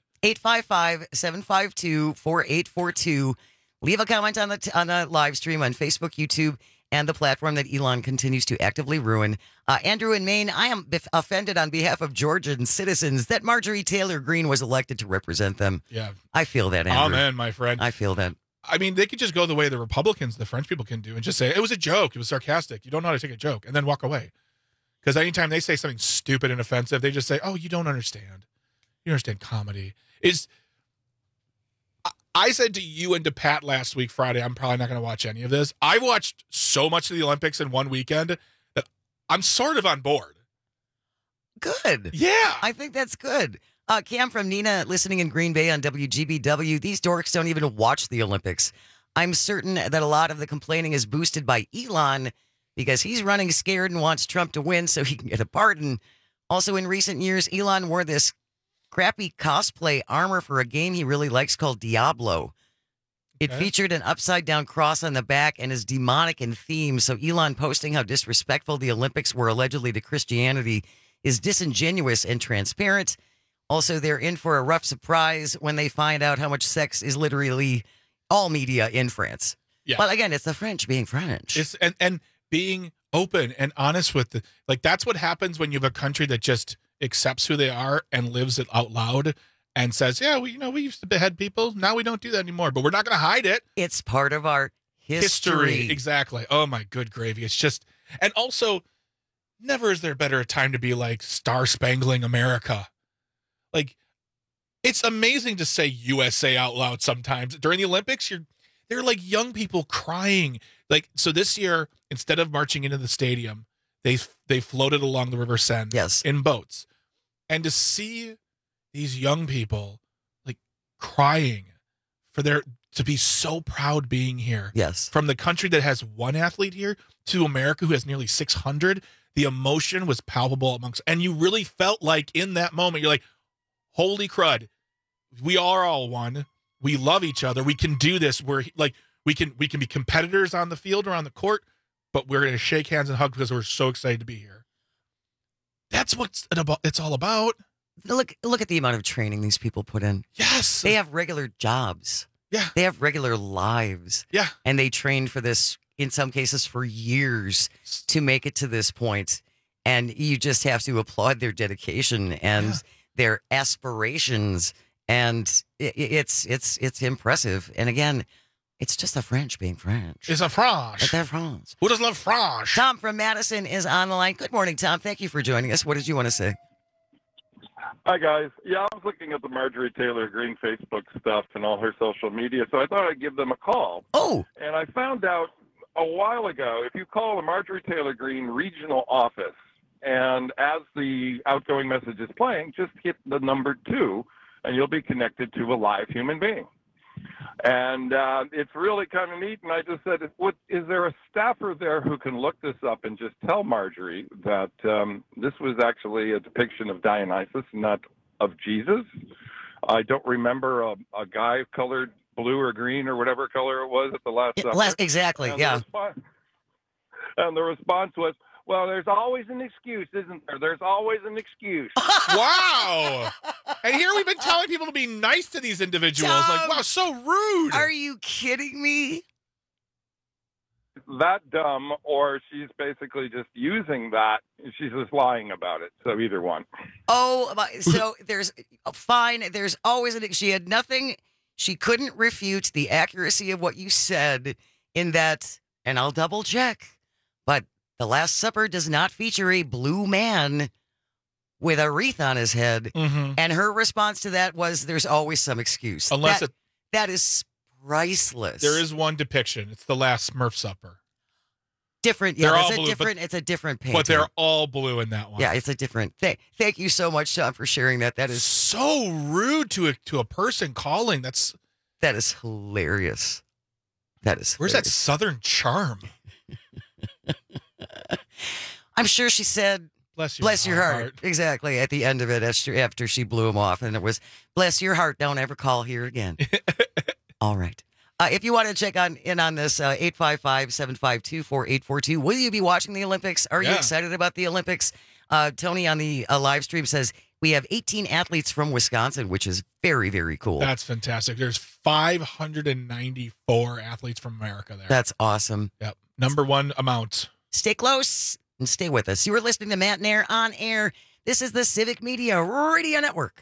Speaker 18: 855-752-4842. Leave a comment on the live stream on Facebook, YouTube, and the platform that Elon continues to actively ruin. Andrew in Maine, I am offended on behalf of Georgian citizens that Marjorie Taylor Greene was elected to represent them.
Speaker 16: Yeah.
Speaker 18: I feel that, Andrew.
Speaker 16: Amen, my friend.
Speaker 18: I feel that.
Speaker 16: I mean, they could just go the way the Republicans, the French people can do, and just say, it was a joke. It was sarcastic. You don't know how to take a joke, and then walk away. Because anytime they say something stupid and offensive, they just say, oh, you don't understand. You don't understand comedy. I said to you and to Pat last week, Friday, I'm probably not going to watch any of this. I watched so much of the Olympics in one weekend that I'm sort of on board.
Speaker 18: Good.
Speaker 16: Yeah.
Speaker 18: I think that's good. Cam from Nina, listening in Green Bay on WGBW. These dorks don't even watch the Olympics. I'm certain that a lot of the complaining is boosted by Elon because he's running scared and wants Trump to win so he can get a pardon. Also, in recent years, Elon wore this crappy cosplay armor for a game he really likes called Diablo. It featured an upside-down cross on the back and is demonic in theme, so Elon posting how disrespectful the Olympics were allegedly to Christianity is disingenuous and transparent. Also, they're in for a rough surprise when they find out how much sex is literally all media in France.
Speaker 16: Yeah.
Speaker 18: But again, it's the French being French.
Speaker 16: It's and being open and honest with that's what happens when you have a country that just accepts who they are and lives it out loud and says, yeah, we used to behead people. Now we don't do that anymore, but we're not going to hide it.
Speaker 18: It's part of our history.
Speaker 16: Exactly. Oh my good gravy. It's just, and also never is there better a time to be like Star Spangling America. Like, it's amazing to say USA out loud sometimes. During the Olympics, they're like young people crying. Like, so this year, instead of marching into the stadium, they floated along the River Seine in boats. And to see these young people like crying to be so proud being here.
Speaker 18: Yes.
Speaker 16: From the country that has one athlete here to America who has nearly 600, the emotion was palpable and you really felt like in that moment, you're like, holy crud, we are all one. We love each other. We can do this. We're like, we can be competitors on the field or on the court, but we're going to shake hands and hug because we're so excited to be here. That's what it's all about.
Speaker 18: Look at the amount of training these people put in.
Speaker 16: Yes.
Speaker 18: They have regular jobs.
Speaker 16: Yeah.
Speaker 18: They have regular lives.
Speaker 16: Yeah.
Speaker 18: And they trained for this, in some cases, for years to make it to this point. And you just have to applaud their dedication and their aspirations. And it's impressive. And again, it's just the French being French.
Speaker 16: It's a France.
Speaker 18: They're France.
Speaker 16: Who doesn't love France?
Speaker 18: Tom from Madison is on the line. Good morning, Tom. Thank you for joining us. What did you want to say?
Speaker 3: Hi, guys. Yeah, I was looking at the Marjorie Taylor Greene Facebook stuff and all her social media, so I thought I'd give them a call.
Speaker 18: Oh.
Speaker 3: And I found out a while ago, if you call the Marjorie Taylor Greene regional office, and as the outgoing message is playing, just hit the number 2, and you'll be connected to a live human being. And it's really kind of neat. And I just said, is there a staffer there who can look this up and just tell Marjorie that this was actually a depiction of Dionysus, not of Jesus? I don't remember a guy colored blue or green or whatever color it was at the last supper.
Speaker 18: Exactly,
Speaker 3: and
Speaker 18: yeah.
Speaker 3: The response was, well, there's always an excuse, isn't there? There's always an excuse.
Speaker 16: Wow. And here we've been telling people to be nice to these individuals. Like, wow, so rude.
Speaker 18: Are you kidding me?
Speaker 3: That dumb, or she's basically just using that. She's just lying about it. So either one.
Speaker 18: Oh, so there's fine. There's always she had nothing. She couldn't refute the accuracy of what you said in that, and I'll double check, but The Last Supper does not feature a blue man with a wreath on his head.
Speaker 16: Mm-hmm.
Speaker 18: And her response to that was, there's always some excuse.
Speaker 16: Unless
Speaker 18: that is priceless.
Speaker 16: There is one depiction. It's The Last Smurf Supper.
Speaker 18: Different. Yeah, it's a different painting.
Speaker 16: But they're all blue in that one.
Speaker 18: Yeah, it's a different thing. Thank you so much, Sean, for sharing that. That is
Speaker 16: so rude to a person calling. That
Speaker 18: is hilarious.
Speaker 16: Where's that Southern charm?
Speaker 18: I'm sure she said, bless your heart. Exactly. At the end of it, after she blew him off. And it was, bless your heart, don't ever call here again. All right. If you want to check in on this, 855-752-4842. Will you be watching the Olympics? Are you excited about the Olympics? Tony on the live stream says, we have 18 athletes from Wisconsin, which is very, very cool.
Speaker 16: That's fantastic. There's 594 athletes from America there.
Speaker 18: That's awesome.
Speaker 16: Yep. Number one amount.
Speaker 18: Stay close and stay with us. You are listening to Matt Nair on air. This is the Civic Media Radio Network.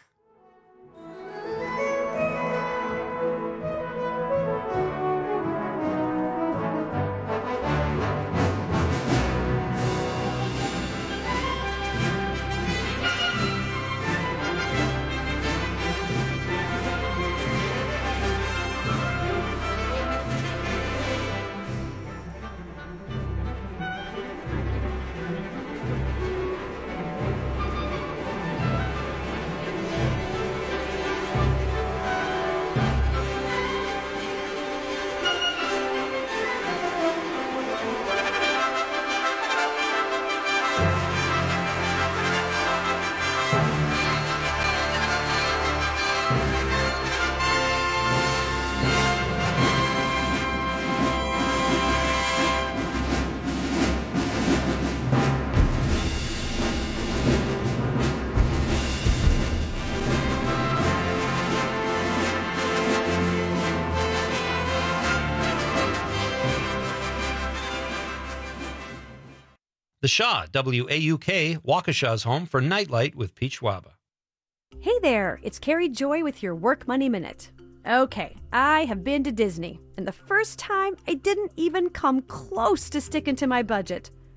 Speaker 22: The Shaw, WAUK, Waukesha's home for Nightlight with Pete Schwaba.
Speaker 4: Hey there, it's Carrie Joy with your Work Money Minute. Okay, I have been to Disney, and the first time I didn't even come close to sticking to my budget.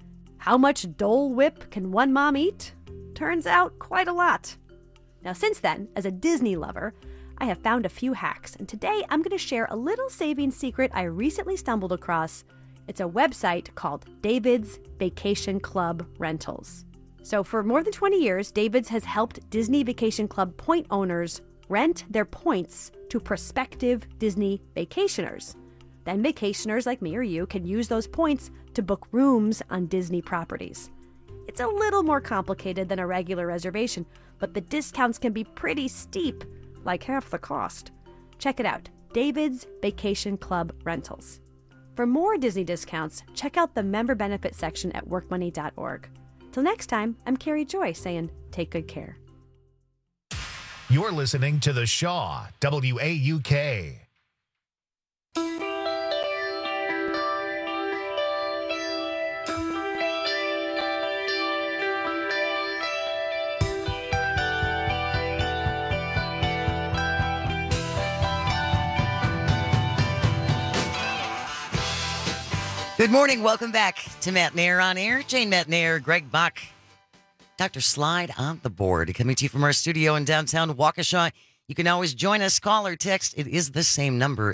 Speaker 4: How much Dole Whip can one mom eat? Turns out quite a lot. Now, since then, as a Disney lover, I have found a few hacks, and today I'm going to share a little saving secret I recently stumbled across. It's a website called David's Vacation Club Rentals. So for more than 20 years, David's has helped Disney Vacation Club point owners rent their points to prospective Disney vacationers. Then vacationers like me or you can use those points to book rooms on Disney properties. It's a little more complicated than a regular reservation, but the discounts can be pretty steep, like half the cost. Check it out, David's Vacation Club Rentals. For more Disney discounts, check out the member benefit section at workmoney.org. Till next time, I'm Carrie Joy saying, take good care.
Speaker 1: You're listening to The Shaw, WAUK.
Speaker 18: Good morning. Welcome back to Matt Nair on Air. Jane Matt Nair, Greg Buck, Dr. Slide on the board. Coming to you from our studio in downtown Waukesha. You can always join us, call or text. It is the same number,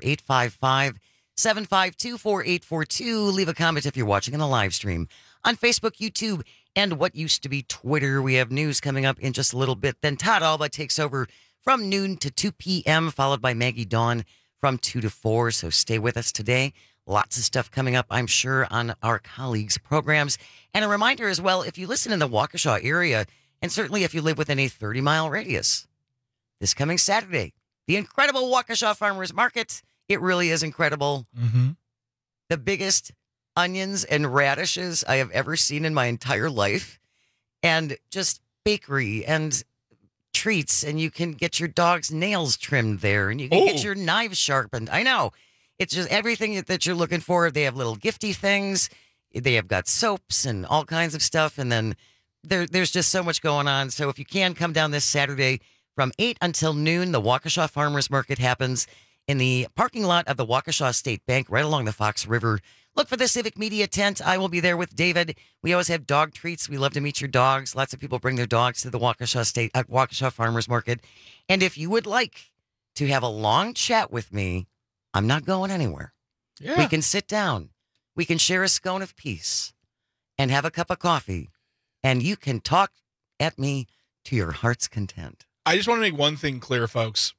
Speaker 18: 855-752-4842. Leave a comment if you're watching on the live stream on Facebook, YouTube, and what used to be Twitter. We have news coming up in just a little bit. Then Todd Alba takes over from noon to 2 p.m., followed by Maggie Dawn from 2 to 4. So stay with us today. Lots of stuff coming up, I'm sure, on our colleagues' programs. And a reminder as well, if you listen in the Waukesha area, and certainly if you live within a 30-mile radius, this coming Saturday, the incredible Waukesha Farmers Market. It really is incredible.
Speaker 16: Mm-hmm.
Speaker 18: The biggest onions and radishes I have ever seen in my entire life. And just bakery and treats. And you can get your dog's nails trimmed there. And you can get your knives sharpened. I know. It's just everything that you're looking for. They have little gifty things. They have got soaps and all kinds of stuff. And then there's just so much going on. So if you can come down this Saturday from 8 until noon, the Waukesha Farmers Market happens in the parking lot of the Waukesha State Bank right along the Fox River. Look for the Civic Media tent. I will be there with David. We always have dog treats. We love to meet your dogs. Lots of people bring their dogs to the Waukesha Farmers Market. And if you would like to have a long chat with me, I'm not going anywhere.
Speaker 16: Yeah.
Speaker 18: We can sit down. We can share a scone of peace and have a cup of coffee. And you can talk at me to your heart's content.
Speaker 16: I just want to make one thing clear, folks.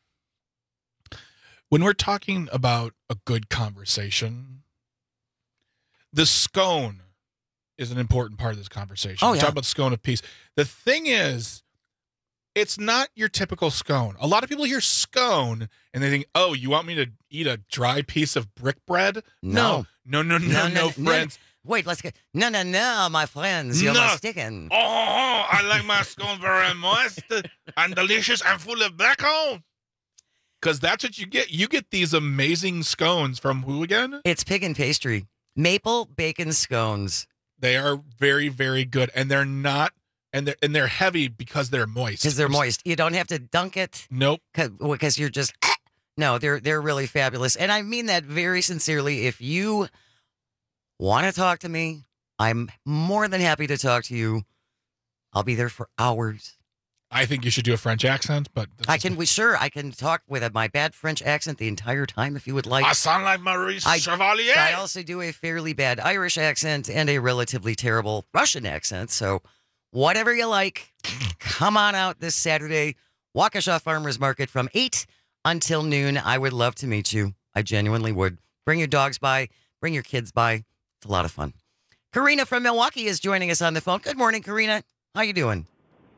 Speaker 16: When we're talking about a good conversation, the scone is an important part of this conversation.
Speaker 18: Oh,
Speaker 16: We
Speaker 18: yeah.
Speaker 16: talk about scone of peace. The thing is, it's not your typical scone. A lot of people hear scone and they think, oh, you want me to eat a dry piece of brick bread? No, friends.
Speaker 18: Wait, let's get. No, my friends. You're mistaken.
Speaker 16: Oh, I like my scone very moist and delicious and full of bacon. Because that's what you get. You get these amazing scones from who again?
Speaker 18: It's Pig and Pastry. Maple bacon scones.
Speaker 16: They are very, very good. And they're not. And they're heavy because they're moist.
Speaker 18: Because they're moist. You don't have to dunk it.
Speaker 16: Nope.
Speaker 18: Because you're just. No, they're really fabulous. And I mean that very sincerely. If you want to talk to me, I'm more than happy to talk to you. I'll be there for hours.
Speaker 16: I think you should do a French accent, but
Speaker 18: I can talk with my bad French accent the entire time if you would like.
Speaker 16: I sound like Maurice Chevalier.
Speaker 18: I also do a fairly bad Irish accent and a relatively terrible Russian accent. So whatever you like, come on out this Saturday, Waukesha Farmers Market from 8 until noon. I would love to meet you. I genuinely would. Bring your dogs by. Bring your kids by. It's a lot of fun. Karina from Milwaukee is joining us on the phone. Good morning, Karina. How you doing?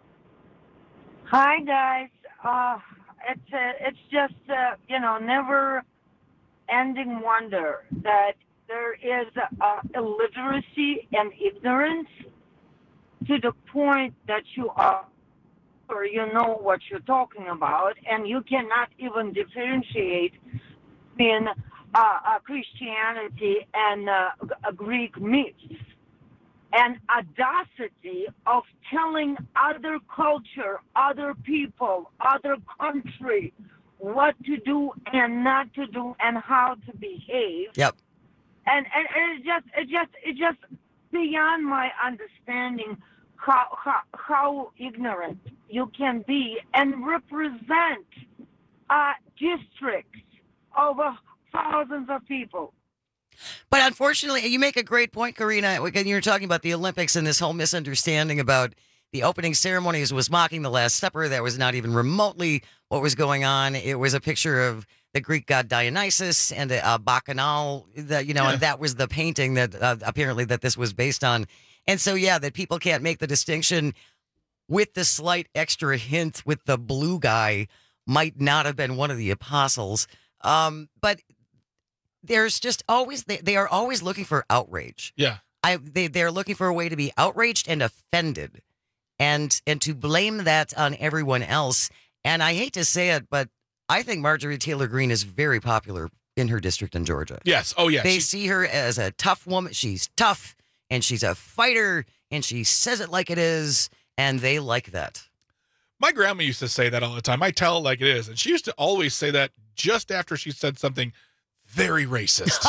Speaker 5: Hi, guys. It's just never-ending wonder that there is illiteracy and ignorance to the point that you are, or you know what you're talking about, and you cannot even differentiate between Christianity and Greek myths. And audacity of telling other culture, other people, other country what to do and not to do and how to behave.
Speaker 18: Yep.
Speaker 5: And it just beyond my understanding how ignorant you can be and represent districts over thousands of people.
Speaker 18: But unfortunately, you make a great point, Karina. When you're talking about the Olympics and this whole misunderstanding about the opening ceremonies was mocking the Last Supper. That was not even remotely what was going on. It was a picture of the Greek god Dionysus and a bacchanal, and that was the painting that apparently that this was based on. And so, that people can't make the distinction with the slight extra hint with the blue guy might not have been one of the apostles. But there's just always, they are always looking for outrage.
Speaker 16: Yeah.
Speaker 18: They're looking for a way to be outraged and offended and to blame that on everyone else. And I hate to say it, but I think Marjorie Taylor Greene is very popular in her district in Georgia.
Speaker 16: Yes. Oh, yeah.
Speaker 18: They see her as a tough woman. She's tough and she's a fighter and she says it like it is. And they like that.
Speaker 16: My grandma used to say that all the time. I tell it like it is. And she used to always say that just after she said something very racist.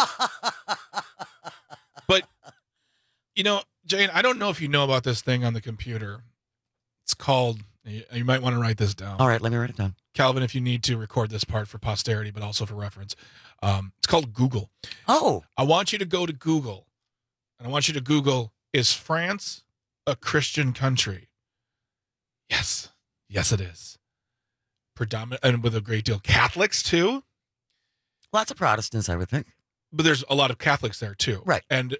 Speaker 16: But, Jane, I don't know if you know about this thing on the computer. It's called, you might want to write this down.
Speaker 18: All right, let me write it down.
Speaker 16: Calvin, if you need to record this part for posterity, but also for reference. It's called Google.
Speaker 18: Oh.
Speaker 16: I want you to go to Google, and I want you to Google, is France a Christian country? Yes. Yes, it is. Predominant, and with a great deal of Catholics, too.
Speaker 18: Lots of Protestants, I would think.
Speaker 16: But there's a lot of Catholics there, too.
Speaker 18: Right.
Speaker 16: And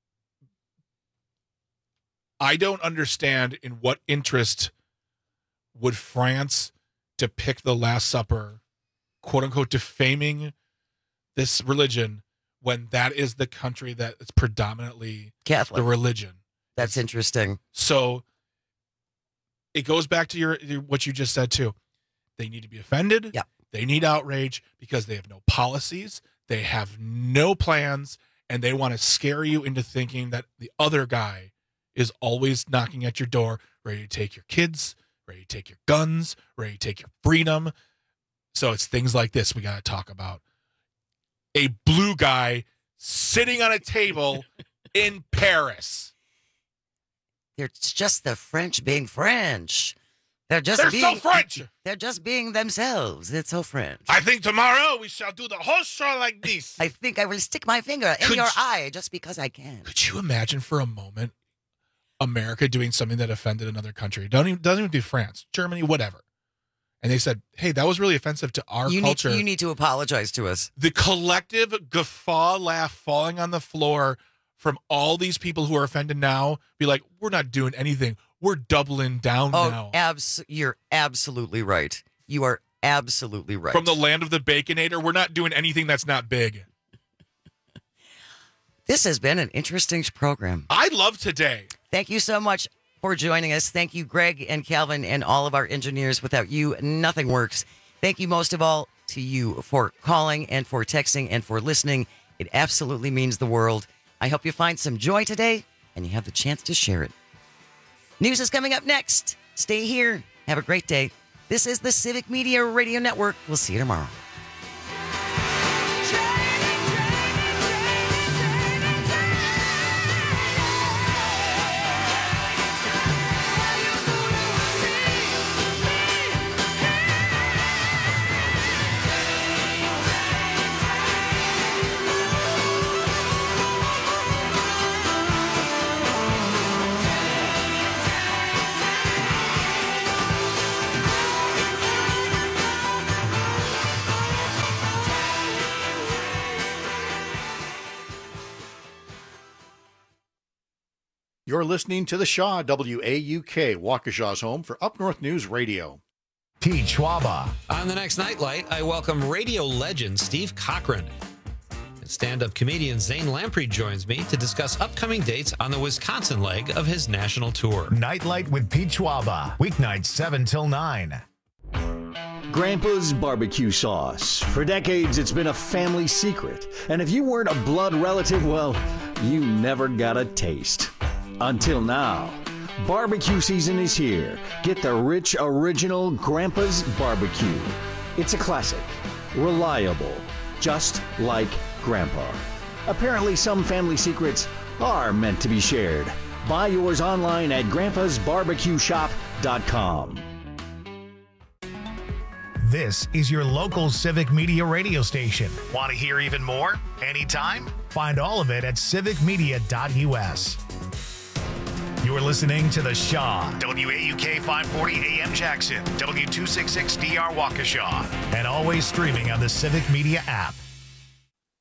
Speaker 16: I don't understand in what interest would France depict the Last Supper, quote unquote, defaming this religion when that is the country that is predominantly
Speaker 18: Catholic.
Speaker 16: The religion.
Speaker 18: That's interesting.
Speaker 16: So it goes back to your what you just said too. They need to be offended.
Speaker 18: Yeah.
Speaker 16: They need outrage because they have no policies. They have no plans, and they want to scare you into thinking that the other guy is always knocking at your door, ready to take your kids, ready to take your guns, ready to take your freedom. So it's things like this we got to talk about. A blue guy sitting on a table in Paris.
Speaker 18: It's just the French being French. They're
Speaker 16: so French.
Speaker 18: They're just being themselves. It's so French.
Speaker 16: I think tomorrow we shall do the whole show like this.
Speaker 18: I think I will stick my finger in your eye just because I can.
Speaker 16: Could you imagine for a moment America doing something that offended another country? Doesn't even do France, Germany, whatever. And they said, hey, that was really offensive to our culture.
Speaker 18: You need to apologize to us.
Speaker 16: The collective guffaw laugh falling on the floor from all these people who are offended now, be like, we're not doing anything. We're doubling down now.
Speaker 18: You're absolutely right. You are absolutely right.
Speaker 16: From the land of the Baconator, we're not doing anything that's not big.
Speaker 18: This has been an interesting program.
Speaker 16: I love today.
Speaker 18: Thank you so much for joining us. Thank you, Greg and Calvin and all of our engineers. Without you, nothing works. Thank you most of all to you for calling and for texting and for listening. It absolutely means the world. I hope you find some joy today and you have the chance to share it. News is coming up next. Stay here. Have a great day. This is the Civic Media Radio Network. We'll see you tomorrow.
Speaker 8: You're listening to the Shaw, WAUK, Waukesha's home for Up North News Radio.
Speaker 1: Pete Schwaba.
Speaker 22: On the next Nightlight, I welcome radio legend Steve Cochran. And stand-up comedian Zane Lamprey joins me to discuss upcoming dates on the Wisconsin leg of his national tour.
Speaker 1: Nightlight with Pete Schwaba. Weeknights 7 till 9.
Speaker 9: Grandpa's barbecue sauce. For decades, it's been a family secret. And if you weren't a blood relative, well, you never got a taste. Until now. Barbecue season is here. Get the rich, original Grandpa's Barbecue. It's a classic. Reliable. Just like Grandpa. Apparently, some family secrets are meant to be shared. Buy yours online at grandpasbarbecueshop.com.
Speaker 1: This is your local Civic Media radio station. Want to hear even more? Anytime? Find all of it at civicmedia.us. You're listening to The Shaw, WAUK 540 AM Jackson, W266DR Waukesha, and always streaming on the Civic Media app.